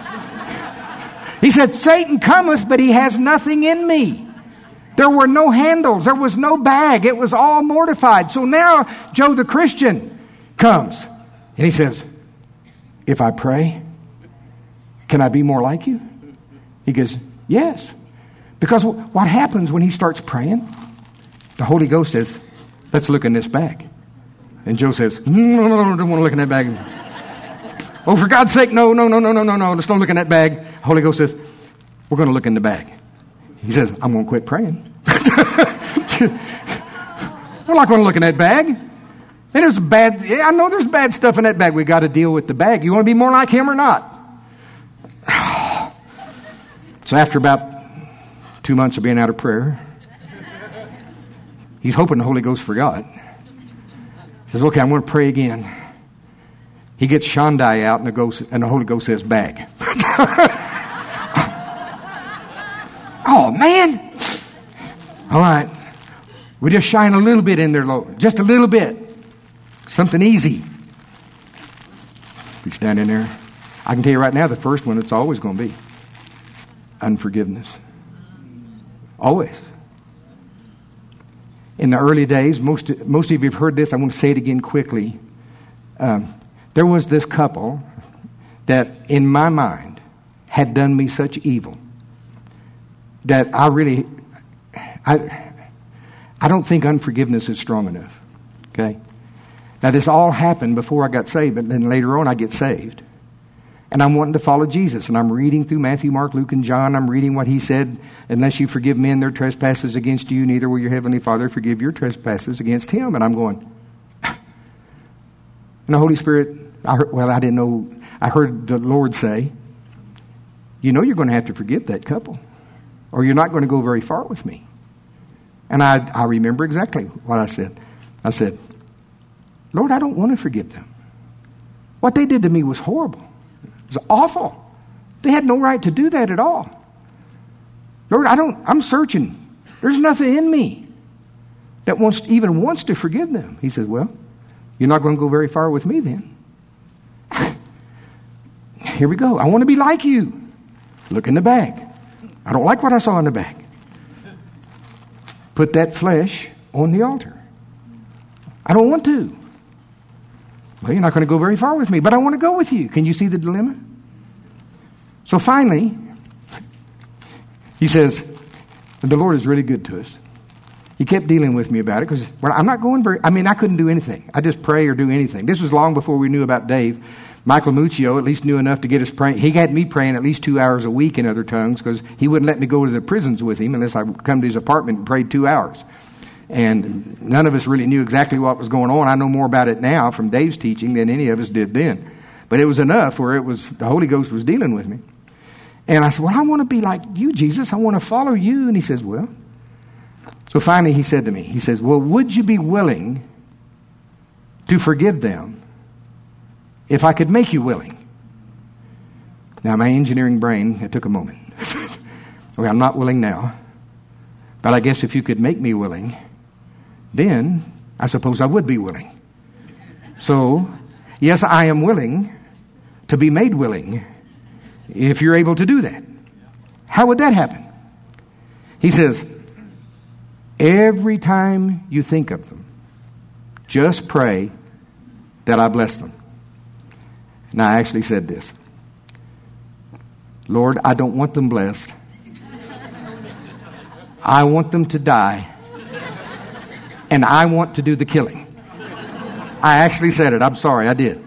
He said, Satan cometh, but he has nothing in me. There were no handles. There was no bag. It was all mortified. So now Joe the Christian comes and he says, if I pray, can I be more like you? He goes, yes. Because what happens when he starts praying? The Holy Ghost says, let's look in this bag. And Joe says, no, no, no, I don't want to look in that bag. Oh, for God's sake, no, no, no, no, no, no, no. Let's don't look in that bag. The Holy Ghost says, we're going to look in the bag. He says, I'm going to quit praying. I'm not going to look in that bag. And there's bad, yeah, I know there's bad stuff in that bag. We got to deal with the bag. You want to be more like him or not? So after about two months of being out of prayer, he's hoping the Holy Ghost forgot. He says, okay, I'm going to pray again. He gets Shondai out and the, ghost, and the Holy Ghost says, bag. Oh, man. All right. We just shine a little bit in there, Lord. Just a little bit. Something easy. We stand in there. I can tell you right now, the first one, it's always going to be unforgiveness. Always. In the early days, most, most of you have heard this. I want to say it again quickly. Um, there was this couple that, in my mind, had done me such evil that I really, I, I don't think unforgiveness is strong enough. Okay? Now, this all happened before I got saved, but then later on I get saved. And I'm wanting to follow Jesus. And I'm reading through Matthew, Mark, Luke, and John. I'm reading what he said. Unless you forgive men their trespasses against you, neither will your heavenly Father forgive your trespasses against him. And I'm going, and the Holy Spirit, I heard, well, I didn't know. I heard the Lord say, you know you're going to have to forgive that couple, or you're not going to go very far with me. And I, I remember exactly what I said. I said, Lord, I don't want to forgive them. What they did to me was horrible. It was awful. They had no right to do that at all. Lord, I don't, I'm searching. There's nothing in me that wants even wants to forgive them. He says, well, you're not going to go very far with me then. Here we go. I want to be like you. Look in the bag. I don't like what I saw in the bag. Put that flesh on the altar. I don't want to. Well, you're not going to go very far with me, but I want to go with you. Can you see the dilemma? So finally, he says, and the Lord is really good to us. He kept dealing with me about it because well, I'm not going very, I mean, I couldn't do anything. I just pray or do anything. This was long before we knew about Dave. Michael Muccio at least knew enough to get us praying. He had me praying at least two hours a week in other tongues because he wouldn't let me go to the prisons with him unless I come to his apartment and prayed two hours. And none of us really knew exactly what was going on. I know more about it now from Dave's teaching than any of us did then. But it was enough where it was the Holy Ghost was dealing with me. And I said, well, I want to be like you, Jesus. I want to follow you. And he says, well. So finally he said to me, he says, well, would you be willing to forgive them if I could make you willing? Now, my engineering brain, it took a moment. Okay, I'm not willing now. But I guess if you could make me willing, then I suppose I would be willing. So, yes, I am willing to be made willing if you're able to do that. How would that happen? He says, every time you think of them, just pray that I bless them. And I actually said this. Lord, I don't want them blessed. I want them to die. And I want to do the killing. I actually said it. I'm sorry, I did.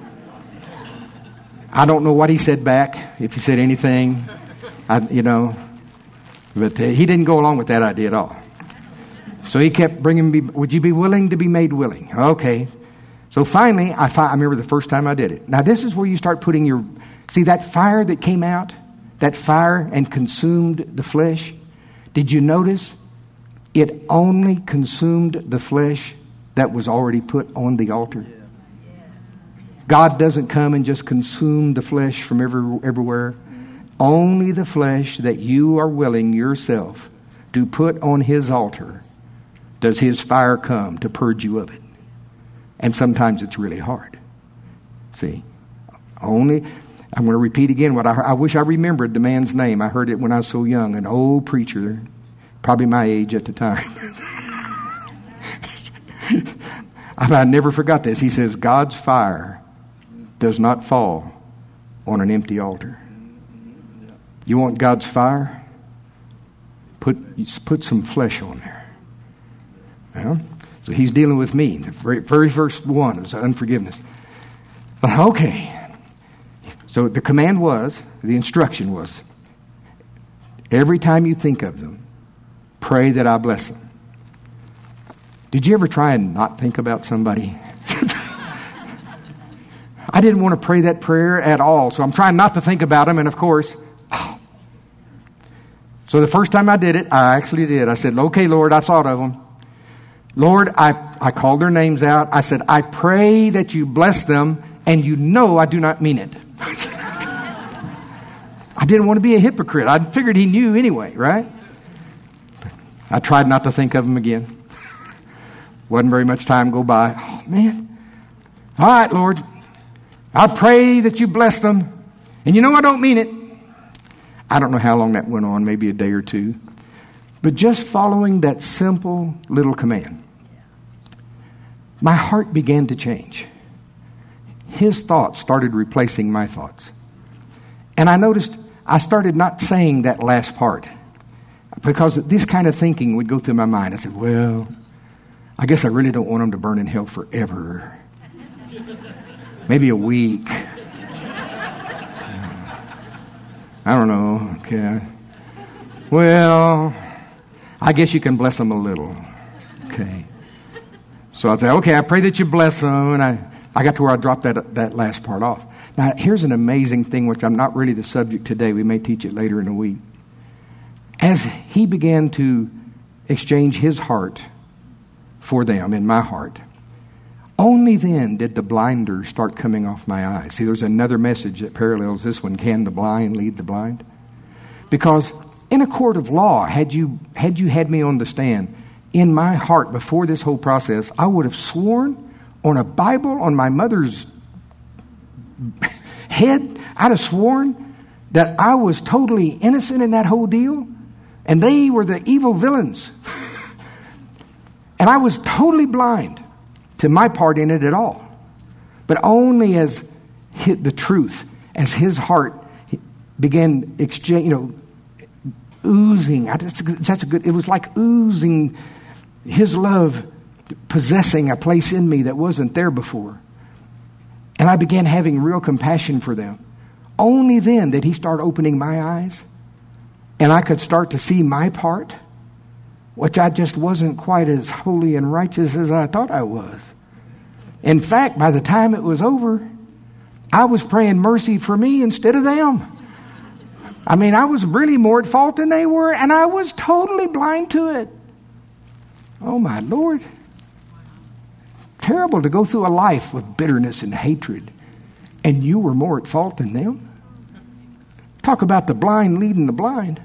I don't know what he said back, if he said anything, I, you know. But uh, he didn't go along with that idea at all. So he kept bringing me, would you be willing to be made willing? Okay. So finally, I, fi- I remember the first time I did it. Now this is where you start putting your, see that fire that came out, that fire and consumed the flesh? Did you notice? It only consumed the flesh that was already put on the altar. God doesn't come and just consume the flesh from every, everywhere. Only the flesh that you are willing yourself to put on His altar does His fire come to purge you of it. And sometimes it's really hard. See? Only, I'm going to repeat again what I heard. I wish I remembered the man's name. I heard it when I was so young. An old preacher, probably my age at the time. I never forgot this. He says, God's fire does not fall on an empty altar. You want God's fire? Put, put some flesh on there. Well, so He's dealing with me. The very, very first one is unforgiveness. Okay. So the command was, the instruction was, every time you think of them, pray that I bless them. Did you ever try and not think about somebody? I didn't want to pray that prayer at all, so I'm trying not to think about them, and of course, oh. So the first time I did it, I actually did. I said, okay, Lord, I thought of them. Lord, I, I called their names out. I said, I pray that you bless them, and you know I do not mean it. I didn't want to be a hypocrite. I figured He knew anyway, right? I tried not to think of them again. Wasn't very much time go by. Oh, man. All right, Lord. I pray that you bless them. And you know I don't mean it. I don't know how long that went on, maybe a day or two. But just following that simple little command, my heart began to change. His thoughts started replacing my thoughts. And I noticed I started not saying that last part because this kind of thinking would go through my mind. I said, well, I guess I really don't want them to burn in hell forever. Maybe a week. I don't know. Okay. Well, I guess you can bless them a little. Okay. So I'd say, okay, I pray that you bless them. And I, I got to where I dropped that, that last part off. Now, here's an amazing thing, which I'm not really the subject today. We may teach it later in the week. As he began to exchange his heart for them in my heart, only then did the blinders start coming off my eyes. See, there's another message that parallels this one. Can the blind lead the blind? Because in a court of law, had you had you had me on the stand, in my heart before this whole process, I would have sworn on a Bible on my mother's head, I'd have sworn that I was totally innocent in that whole deal, and they were the evil villains. And I was totally blind to my part in it at all. But only as hit the truth, as his heart began exchange, you know, oozing. That's a good, that's a good. It was like oozing his love, possessing a place in me that wasn't there before. And I began having real compassion for them. Only then did he start opening my eyes, and I could start to see my part, which I just wasn't quite as holy and righteous as I thought I was. In fact, by the time it was over, I was praying mercy for me instead of them. I mean, I was really more at fault than they were, and I was totally blind to it. Oh, my Lord. Terrible to go through a life with bitterness and hatred, and you were more at fault than them. Talk about the blind leading the blind.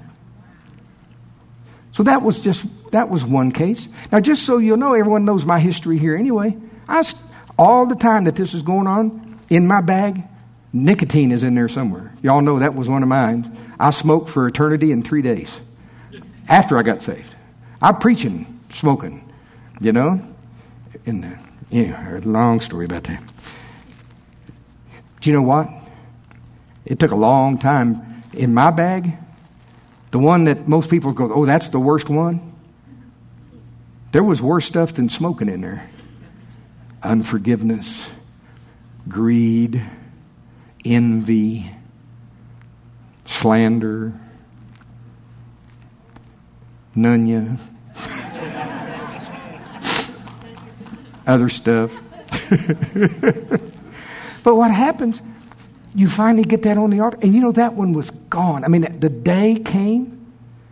So that was just, that was one case. Now, just so you'll know, everyone knows my history here anyway. I, all the time that this is going on, in my bag, nicotine is in there somewhere. Y'all know that was one of mine. I smoked for eternity in three days after I got saved. I'm preaching, smoking, you know. In the, yeah, a long story about that. Do you know what? It took a long time. In my bag, the one that most people go, oh, that's the worst one. There was worse stuff than smoking in there. Unforgiveness, greed, envy, slander, nunya, other stuff. But what happens, you finally get that on the altar, and you know that one was gone. I mean, the day came.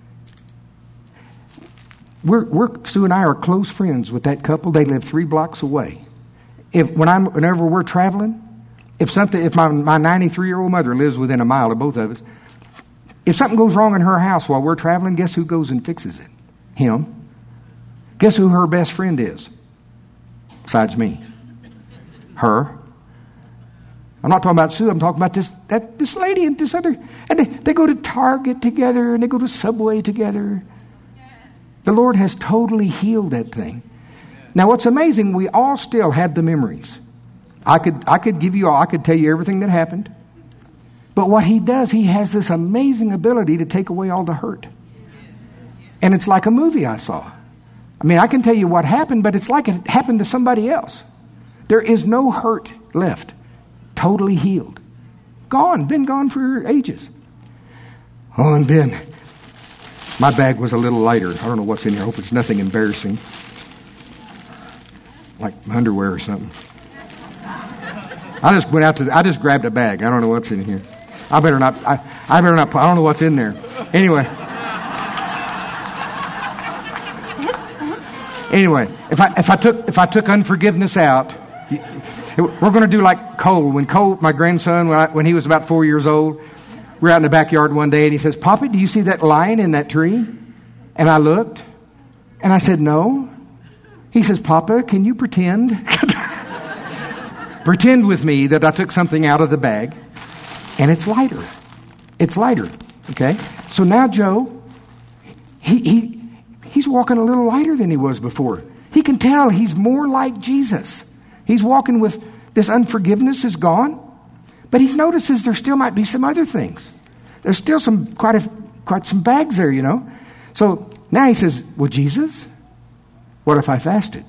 We're, we're Sue and I are close friends with that couple. They live three blocks away. If when I'm whenever we're traveling, if something, if my my ninety-three-year-old mother lives within a mile of both of us, if something goes wrong in her house while we're traveling, guess who goes and fixes it? Him. Guess who her best friend is? Besides me. Her. I'm not talking about Sue. I'm talking about this that this lady and this other. And they, they go to Target together and they go to Subway together. The Lord has totally healed that thing. Now, what's amazing, we all still have the memories. I could I could give you all, I could tell you everything that happened. But what he does, he has this amazing ability to take away all the hurt. And it's like a movie I saw. I mean, I can tell you what happened, but it's like it happened to somebody else. There is no hurt left. Totally healed. Gone. Been gone for ages. Oh, and then my bag was a little lighter. I don't know what's in here. I hope it's nothing embarrassing. Like underwear or something. I just went out to, I just grabbed a bag. I don't know what's in here. I better not, I, I better not, I don't know what's in there. Anyway. Anyway, if I, if I took, if I took unforgiveness out, we're going to do like Cole. When Cole, my grandson, when, I, when he was about four years old, we were out in the backyard one day and he says, Papa, do you see that lion in that tree? And I looked and I said, no. He says, Papa, can you pretend? Pretend with me that I took something out of the bag and it's lighter. It's lighter. Okay? So now Joe, he, he he's walking a little lighter than he was before. He can tell he's more like Jesus. He's walking with this unforgiveness is gone, but he notices there still might be some other things. There's still some quite a, quite some bags there, you know. So now he says, well, Jesus, what if I fasted?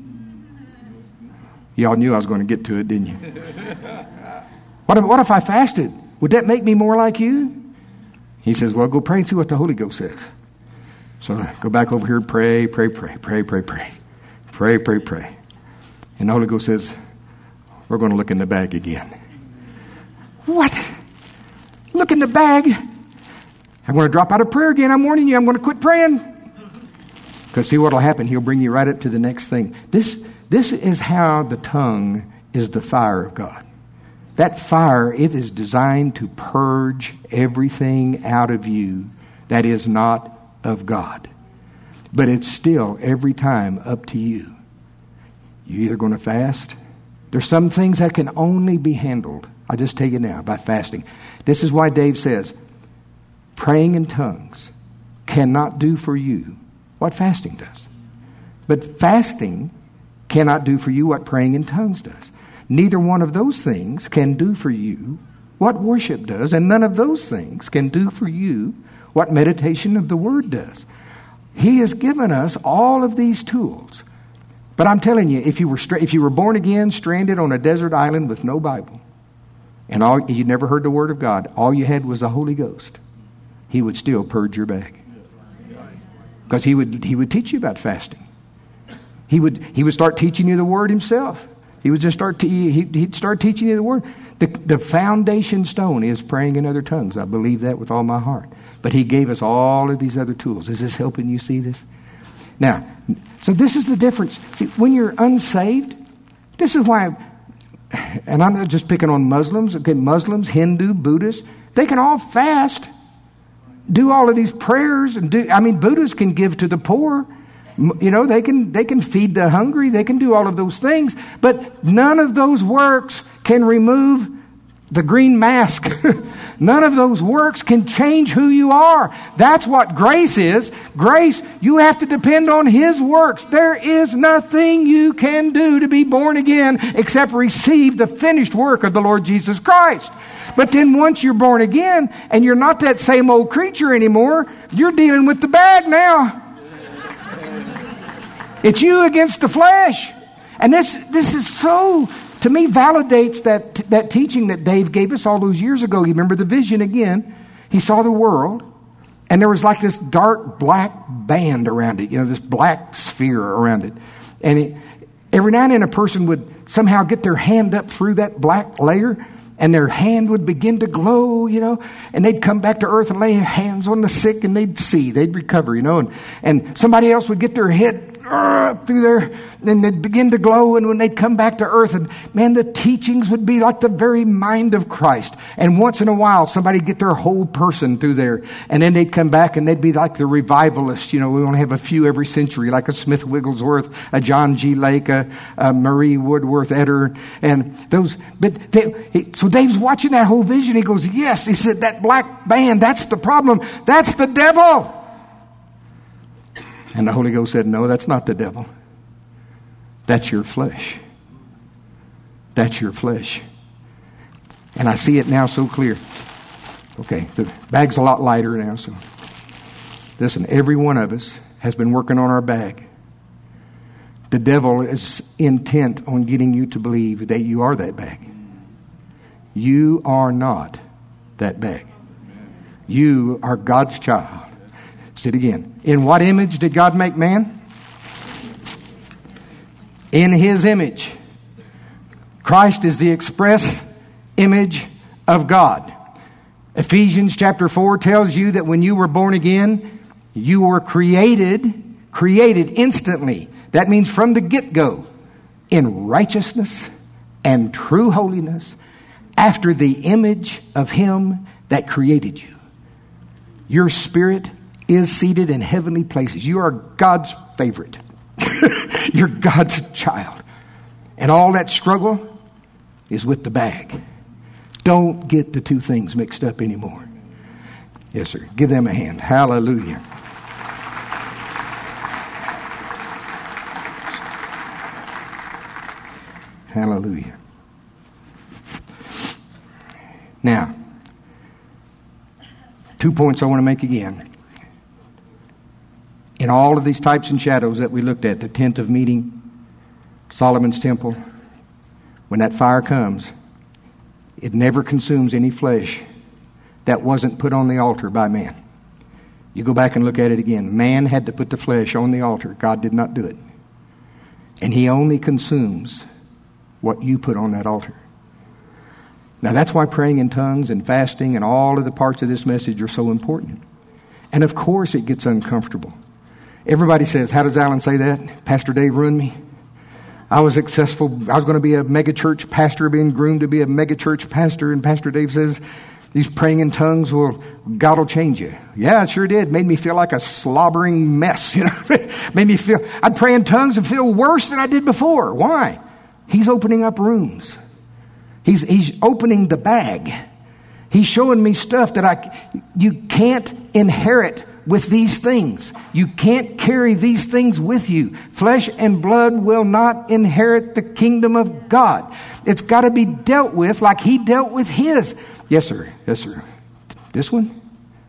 Y'all knew I was going to get to it, didn't you? What if, what if I fasted? Would that make me more like you? He says, well, go pray and see what the Holy Ghost says. So I go back over here, pray, pray, pray, pray, pray, pray, pray, pray, pray. And the Holy Ghost says, we're going to look in the bag again. What? Look in the bag. I'm going to drop out of prayer again. I'm warning you, I'm going to quit praying. Because see what will happen? He'll bring you right up to the next thing. This, this is how the tongue is the fire of God. That fire, it is designed to purge everything out of you that is not of God. But it's still, every time, up to you. You're either going to fast. There's some things that can only be handled. I'll just tell you now, by fasting. This is why Dave says, praying in tongues cannot do for you what fasting does. But fasting cannot do for you what praying in tongues does. Neither one of those things can do for you what worship does, and none of those things can do for you what meditation of the Word does. He has given us all of these tools. But I'm telling you, if you were stra- if you were born again, stranded on a desert island with no Bible, and all you never heard the Word of God, all you had was the Holy Ghost, He would still purge your bag. Because he would he would teach you about fasting. He would he would start teaching you the Word Himself. He would just start to, he, he'd start teaching you the Word. The, the foundation stone is praying in other tongues. I believe that with all my heart. But He gave us all of these other tools. Is this helping you see this? Now, so this is the difference. See, when you're unsaved, this is why, and I'm not just picking on Muslims, okay, Muslims, Hindu, Buddhists, they can all fast, do all of these prayers, and do, I mean, Buddhists can give to the poor. You know, they can they can feed the hungry. They can do all of those things. But none of those works can remove the green mask. None of those works can change who you are. That's what grace is. Grace, you have to depend on His works. There is nothing you can do to be born again except receive the finished work of the Lord Jesus Christ. But then once you're born again and you're not that same old creature anymore, you're dealing with the bag now. It's you against the flesh. And this this is so, to me, validates that, that teaching that Dave gave us all those years ago. You remember the vision again? He saw the world, and there was like this dark black band around it, you know, this black sphere around it. And it, every now and then a person would somehow get their hand up through that black layer, and their hand would begin to glow, you know, and they'd come back to earth and lay hands on the sick, and they'd see, they'd recover, you know, and, and somebody else would get their head up through there, and they'd begin to glow, and when they'd come back to earth, and man, the teachings would be like the very mind of Christ. And once in a while, somebody'd get their whole person through there, and then they'd come back, and they'd be like the revivalists. You know, we only have a few every century, like a Smith Wigglesworth, a John G. Lake, a, a Marie Woodworth Etter, and those. But they, he, so Dave's watching that whole vision. He goes, "Yes," he said, "that black band, that's the problem. That's the devil." And the Holy Ghost said, "No, that's not the devil. That's your flesh. That's your flesh." And I see it now so clear. Okay, the bag's a lot lighter now. So, listen, every one of us has been working on our bag. The devil is intent on getting you to believe that you are that bag. You are not that bag. You are God's child. Say it again. In what image did God make man? In His image. Christ is the express image of God. Ephesians chapter four tells you that when you were born again, you were created, created instantly. That means from the get-go, in righteousness and true holiness, after the image of Him that created you. Your spirit is seated in heavenly places. You are God's favorite. You're God's child. And all that struggle is with the bag. Don't get the two things mixed up anymore. Yes, sir. Give them a hand. Hallelujah. Hallelujah. Now, two points I want to make again. In all of these types and shadows that we looked at, the tent of meeting, Solomon's temple, when that fire comes, it never consumes any flesh that wasn't put on the altar by man. You go back and look at it again. Man had to put the flesh on the altar. God did not do it. And He only consumes what you put on that altar. Now that's why praying in tongues and fasting and all of the parts of this message are so important. And of course it gets uncomfortable. Everybody says, how does Alan say that? Pastor Dave ruined me. I was successful. I was going to be a megachurch pastor, being groomed to be a megachurch pastor. And Pastor Dave says, these praying in tongues, will God will change you. Yeah, it sure did. Made me feel like a slobbering mess. You know, made me feel, I'd pray in tongues and feel worse than I did before. Why? He's opening up rooms. He's, he's opening the bag. He's showing me stuff that I, you can't inherit with these things. You can't carry these things with you. Flesh and blood will not inherit the kingdom of God. It's got to be dealt with like he dealt with his. Yes, sir. Yes, sir. This one?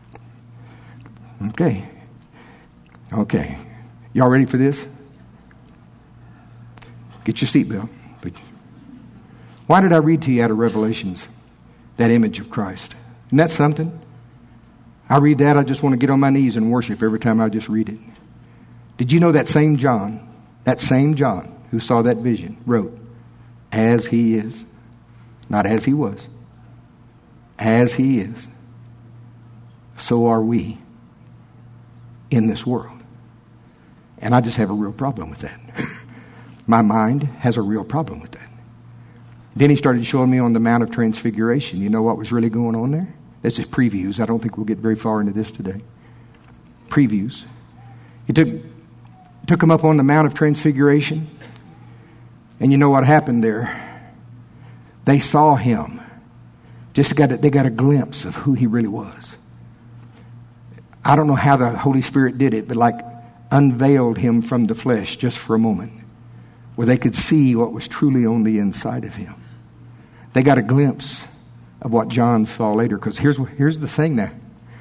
Okay. Okay. Y'all ready for this? Get your seatbelt. Why did I read to you out of Revelations that image of Christ? Isn't that something? I read that, I just want to get on my knees and worship every time I just read it. Did you know that same John, that same John who saw that vision, wrote, as he is, not as he was, as he is, so are we in this world. And I just have a real problem with that. My mind has a real problem with that. Then he started showing me on the Mount of Transfiguration. You know what was really going on there? This is previews. I don't think we'll get very far into this today. Previews. He took, took him up on the Mount of Transfiguration. And you know what happened there? They saw him. Just got a, they got a glimpse of who he really was. I don't know how the Holy Spirit did it, but like unveiled him from the flesh just for a moment, where they could see what was truly on the inside of him. They got a glimpse of what John saw later. Because here's, here's the thing now.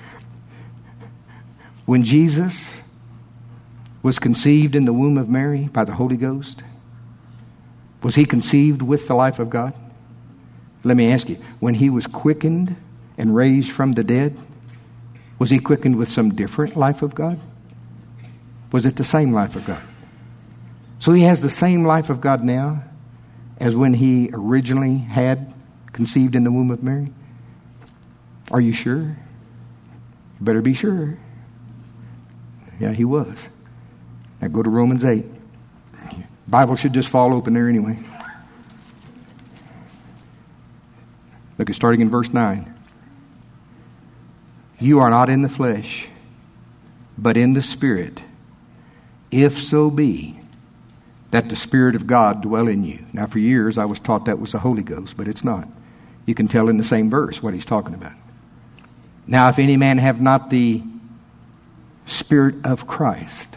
When Jesus was conceived in the womb of Mary by the Holy Ghost, was he conceived with the life of God? Let me ask you, when he was quickened and raised from the dead, was he quickened with some different life of God? Was it the same life of God? So he has the same life of God now as when he originally had conceived in the womb of Mary? Are you sure? You better be sure. Yeah, he was. Now go to Romans eight. Bible should just fall open there anyway. Look at starting in verse nine. You are not in the flesh, but in the Spirit, if so be that the Spirit of God dwell in you. Now for years I was taught that was the Holy Ghost, but it's not. You can tell in the same verse what he's talking about. Now if any man have not the Spirit of Christ,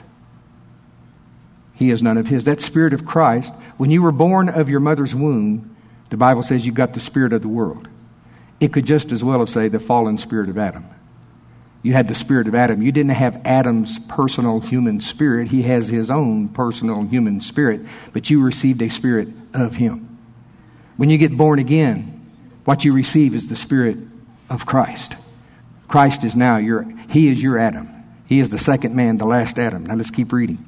he is none of his. That Spirit of Christ, when you were born of your mother's womb, the Bible says you got the spirit of the world. It could just as well have said the fallen spirit of Adam. You had the spirit of Adam. You didn't have Adam's personal human spirit. He has his own personal human spirit, but you received a spirit of him. When you get born again, what you receive is the Spirit of Christ. Christ is now your, he is your Adam. He is the second man, the last Adam. Now let's keep reading.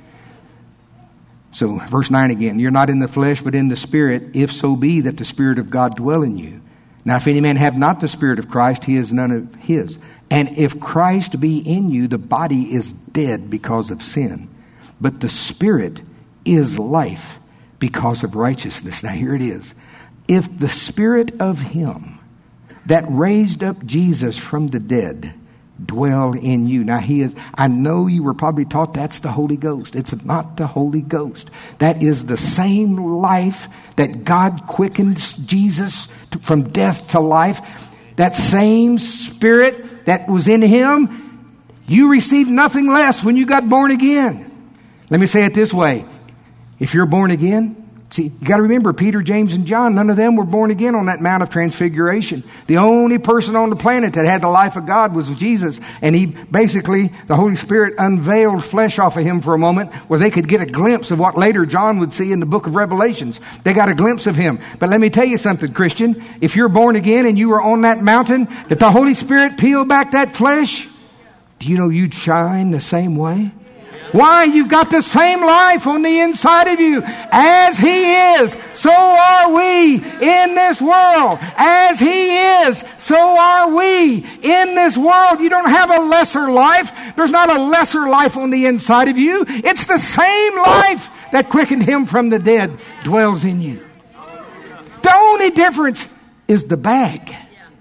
So verse nine again, you're not in the flesh, but in the Spirit, if so be that the Spirit of God dwell in you. Now if any man have not the Spirit of Christ, he is none of his. And if Christ be in you, the body is dead because of sin, but the Spirit is life because of righteousness. Now here it is. If the Spirit of him that raised up Jesus from the dead dwell in you. Now he is, I know you were probably taught that's the Holy Ghost. It's not the Holy Ghost. That is the same life that God quickens Jesus to, from death to life. That same Spirit that was in him, you received nothing less when you got born again. Let me say it this way. If you're born again, see, you got to remember, Peter, James, and John, none of them were born again on that Mount of Transfiguration. The only person on the planet that had the life of God was Jesus. And he basically, the Holy Spirit unveiled flesh off of him for a moment where they could get a glimpse of what later John would see in the book of Revelations. They got a glimpse of him. But let me tell you something, Christian. If you're born again and you were on that mountain, if the Holy Spirit peeled back that flesh, do you know you'd shine the same way? Why? You've got the same life on the inside of you. As He is, so are we in this world. As He is, so are we in this world. You don't have a lesser life. There's not a lesser life on the inside of you. It's the same life that quickened Him from the dead dwells in you. The only difference is the bag.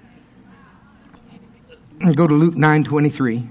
Go to Luke nine twenty-three.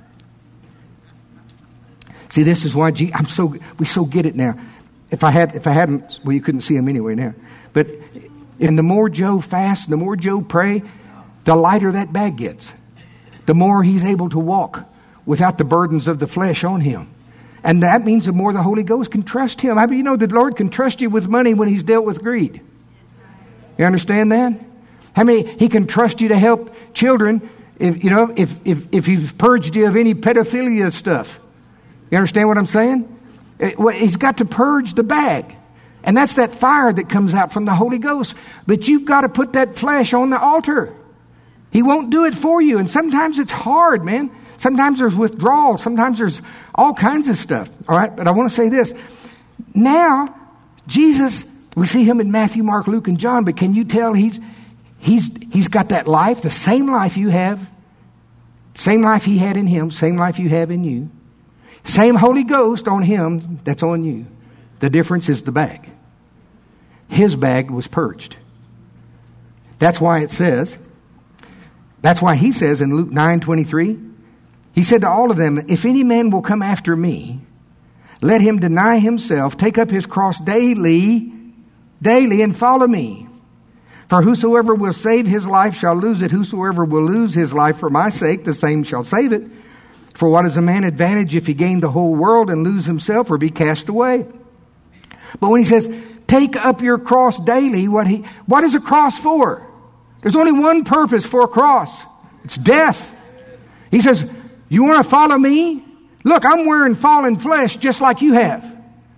See, this is why G- I'm so we so get it now. If I had, if I hadn't, well, you couldn't see him anyway now. But and the more Joe fasts, the more Joe pray, the lighter that bag gets. The more he's able to walk without the burdens of the flesh on him. And that means the more the Holy Ghost can trust him. I mean, you know, the Lord can trust you with money when He's dealt with greed. You understand that? How many He can trust you to help children if you know if if if He's purged you of any pedophilia stuff. You understand what I'm saying? It, well, He's got to purge the bag. And that's that fire that comes out from the Holy Ghost. But you've got to put that flesh on the altar. He won't do it for you. And sometimes it's hard, man. Sometimes there's withdrawal. Sometimes there's all kinds of stuff. All right? But I want to say this. Now, Jesus, we see Him in Matthew, Mark, Luke, and John. But can you tell He's he's he's got that life, the same life you have. Same life He had in Him. Same life you have in you. Same Holy Ghost on Him that's on you. The difference is the bag. His bag was purged. That's why it says, that's why He says in Luke nine twenty-three, He said to all of them, if any man will come after me, let him deny himself, take up his cross daily, daily, and follow me. For whosoever will save his life shall lose it. Whosoever will lose his life for my sake, the same shall save it. For what is a man advantage if he gain the whole world and lose himself or be cast away? But when He says, take up your cross daily, what he what is a cross for? There's only one purpose for a cross. It's death. He says, you want to follow me? Look, I'm wearing fallen flesh just like you have.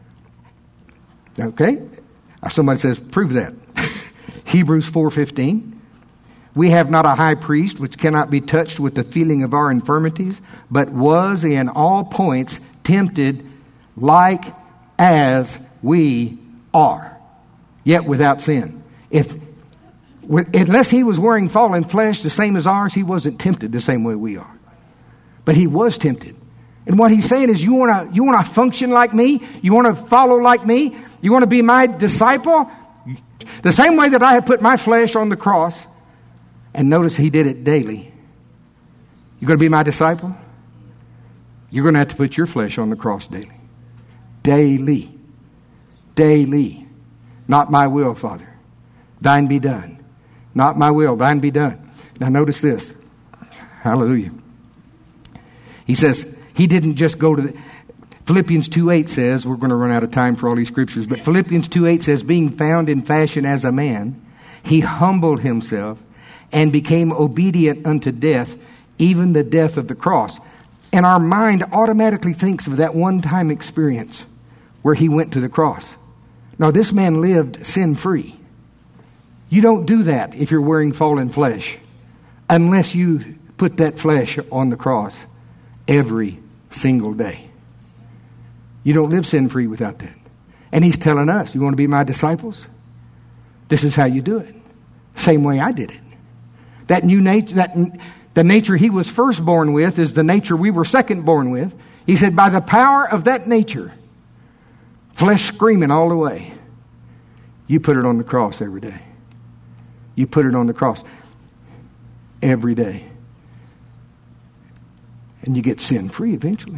Okay? Somebody says, prove that. Hebrews four fifteen. We have not a high priest which cannot be touched with the feeling of our infirmities, but was in all points tempted like as we are, yet without sin. If unless He was wearing fallen flesh the same as ours, He wasn't tempted the same way we are. But He was tempted. And what He's saying is, you want to you want to function like me? You want to follow like me? You want to be my disciple? The same way that I have put my flesh on the cross. And notice He did it daily. You're going to be my disciple? You're going to have to put your flesh on the cross daily. Daily. Daily. Not my will, Father. Thine be done. Not my will, thine be done. Now notice this. Hallelujah. He says, He didn't just go to the... Philippians two eight says, we're going to run out of time for all these scriptures, but Philippians two eight says, being found in fashion as a man, He humbled Himself and became obedient unto death, even the death of the cross. And our mind automatically thinks of that one-time experience where He went to the cross. Now, this man lived sin-free. You don't do that if you're wearing fallen flesh, unless you put that flesh on the cross every single day. You don't live sin-free without that. And He's telling us, you want to be my disciples? This is how you do it. Same way I did it. That new nature, that the nature He was first born with is the nature we were second born with. He said, by the power of that nature, flesh screaming all the way, you put it on the cross every day. You put it on the cross every day. And you get sin free eventually.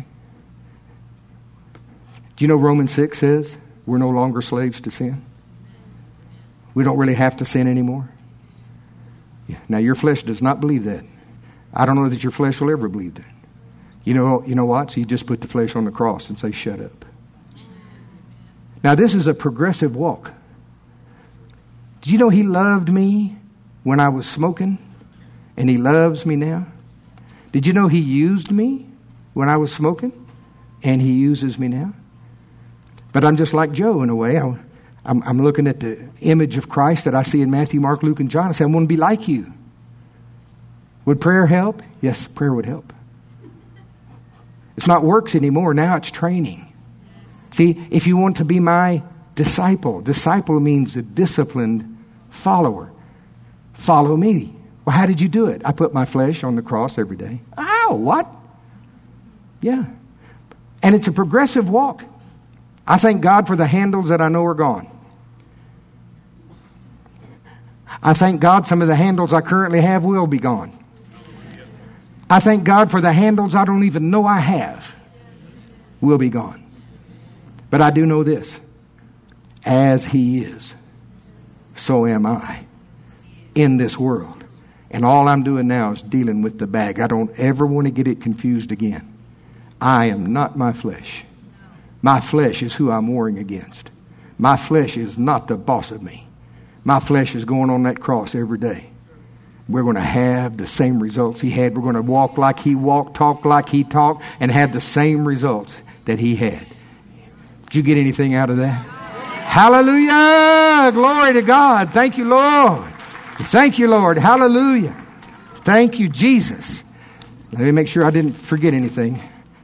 Do you know Romans six says we're no longer slaves to sin? We don't really have to sin anymore. Now, your flesh does not believe that. I don't know that your flesh will ever believe that. You know, you know what? So you just put the flesh on the cross and say, shut up. Now, this is a progressive walk. Did you know He loved me when I was smoking? And He loves me now? Did you know He used me when I was smoking? And He uses me now? But I'm just like Joe in a way. I, I'm, I'm looking at the image of Christ that I see in Matthew, Mark, Luke, and John. I say, I want to be like you. Would prayer help? Yes, prayer would help. It's not works anymore. Now it's training. See, if you want to be my disciple, disciple means a disciplined follower. Follow me. Well, how did you do it? I put my flesh on the cross every day. Ow, what? Yeah. And it's a progressive walk. I thank God for the handles that I know are gone. I thank God some of the handles I currently have will be gone. I thank God for the handles I don't even know I have will be gone. But I do know this. As He is, so am I in this world. And all I'm doing now is dealing with the bag. I don't ever want to get it confused again. I am not my flesh. My flesh is who I'm warring against. My flesh is not the boss of me. My flesh is going on that cross every day. We're going to have the same results He had. We're going to walk like He walked, talk like He talked, and have the same results that He had. Did you get anything out of that? Hallelujah! Glory to God. Thank you, Lord. Thank you, Lord. Hallelujah. Thank you, Jesus. Let me make sure I didn't forget anything.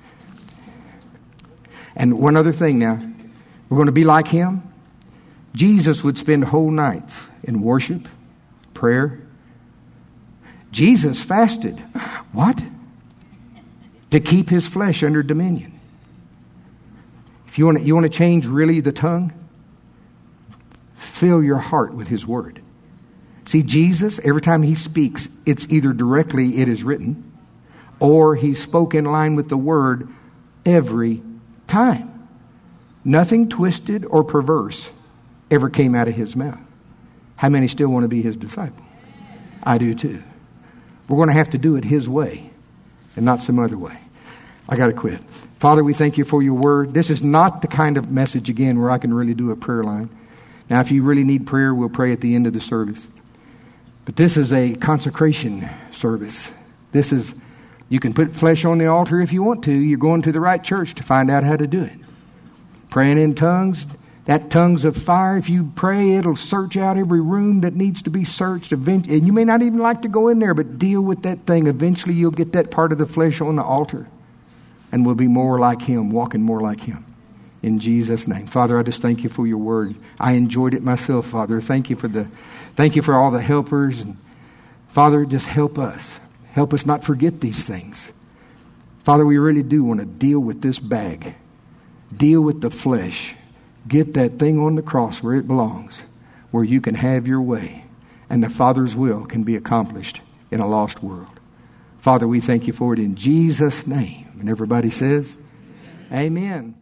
And one other thing now. We're going to be like Him. Jesus would spend whole nights in worship, prayer. Jesus fasted. What? To keep His flesh under dominion. If you want to, you want to change really the tongue, fill your heart with His Word. See, Jesus, every time He speaks, it's either directly, it is written, or He spoke in line with the Word every time. Nothing twisted or perverse ever came out of His mouth. How many still want to be His disciple? I do too. We're going to have to do it His way and not some other way. I got to quit. Father, we thank You for Your Word. This is not the kind of message, again, where I can really do a prayer line. Now, if you really need prayer, we'll pray at the end of the service. But this is a consecration service. This is, you can put flesh on the altar if you want to. You're going to the right church to find out how to do it. Praying in tongues, that tongues of fire, if you pray, it'll search out every room that needs to be searched. And you may not even like to go in there, but deal with that thing. Eventually you'll get that part of the flesh on the altar. And we'll be more like Him, walking more like Him. In Jesus' name. Father, I just thank You for Your Word. I enjoyed it myself, Father. Thank You for the, thank You for all the helpers. And Father, just help us. Help us not forget these things. Father, we really do want to deal with this bag. Deal with the flesh. Get that thing on the cross where it belongs, where You can have Your way, and the Father's will can be accomplished in a lost world. Father, we thank You for it in Jesus' name. And everybody says, Amen.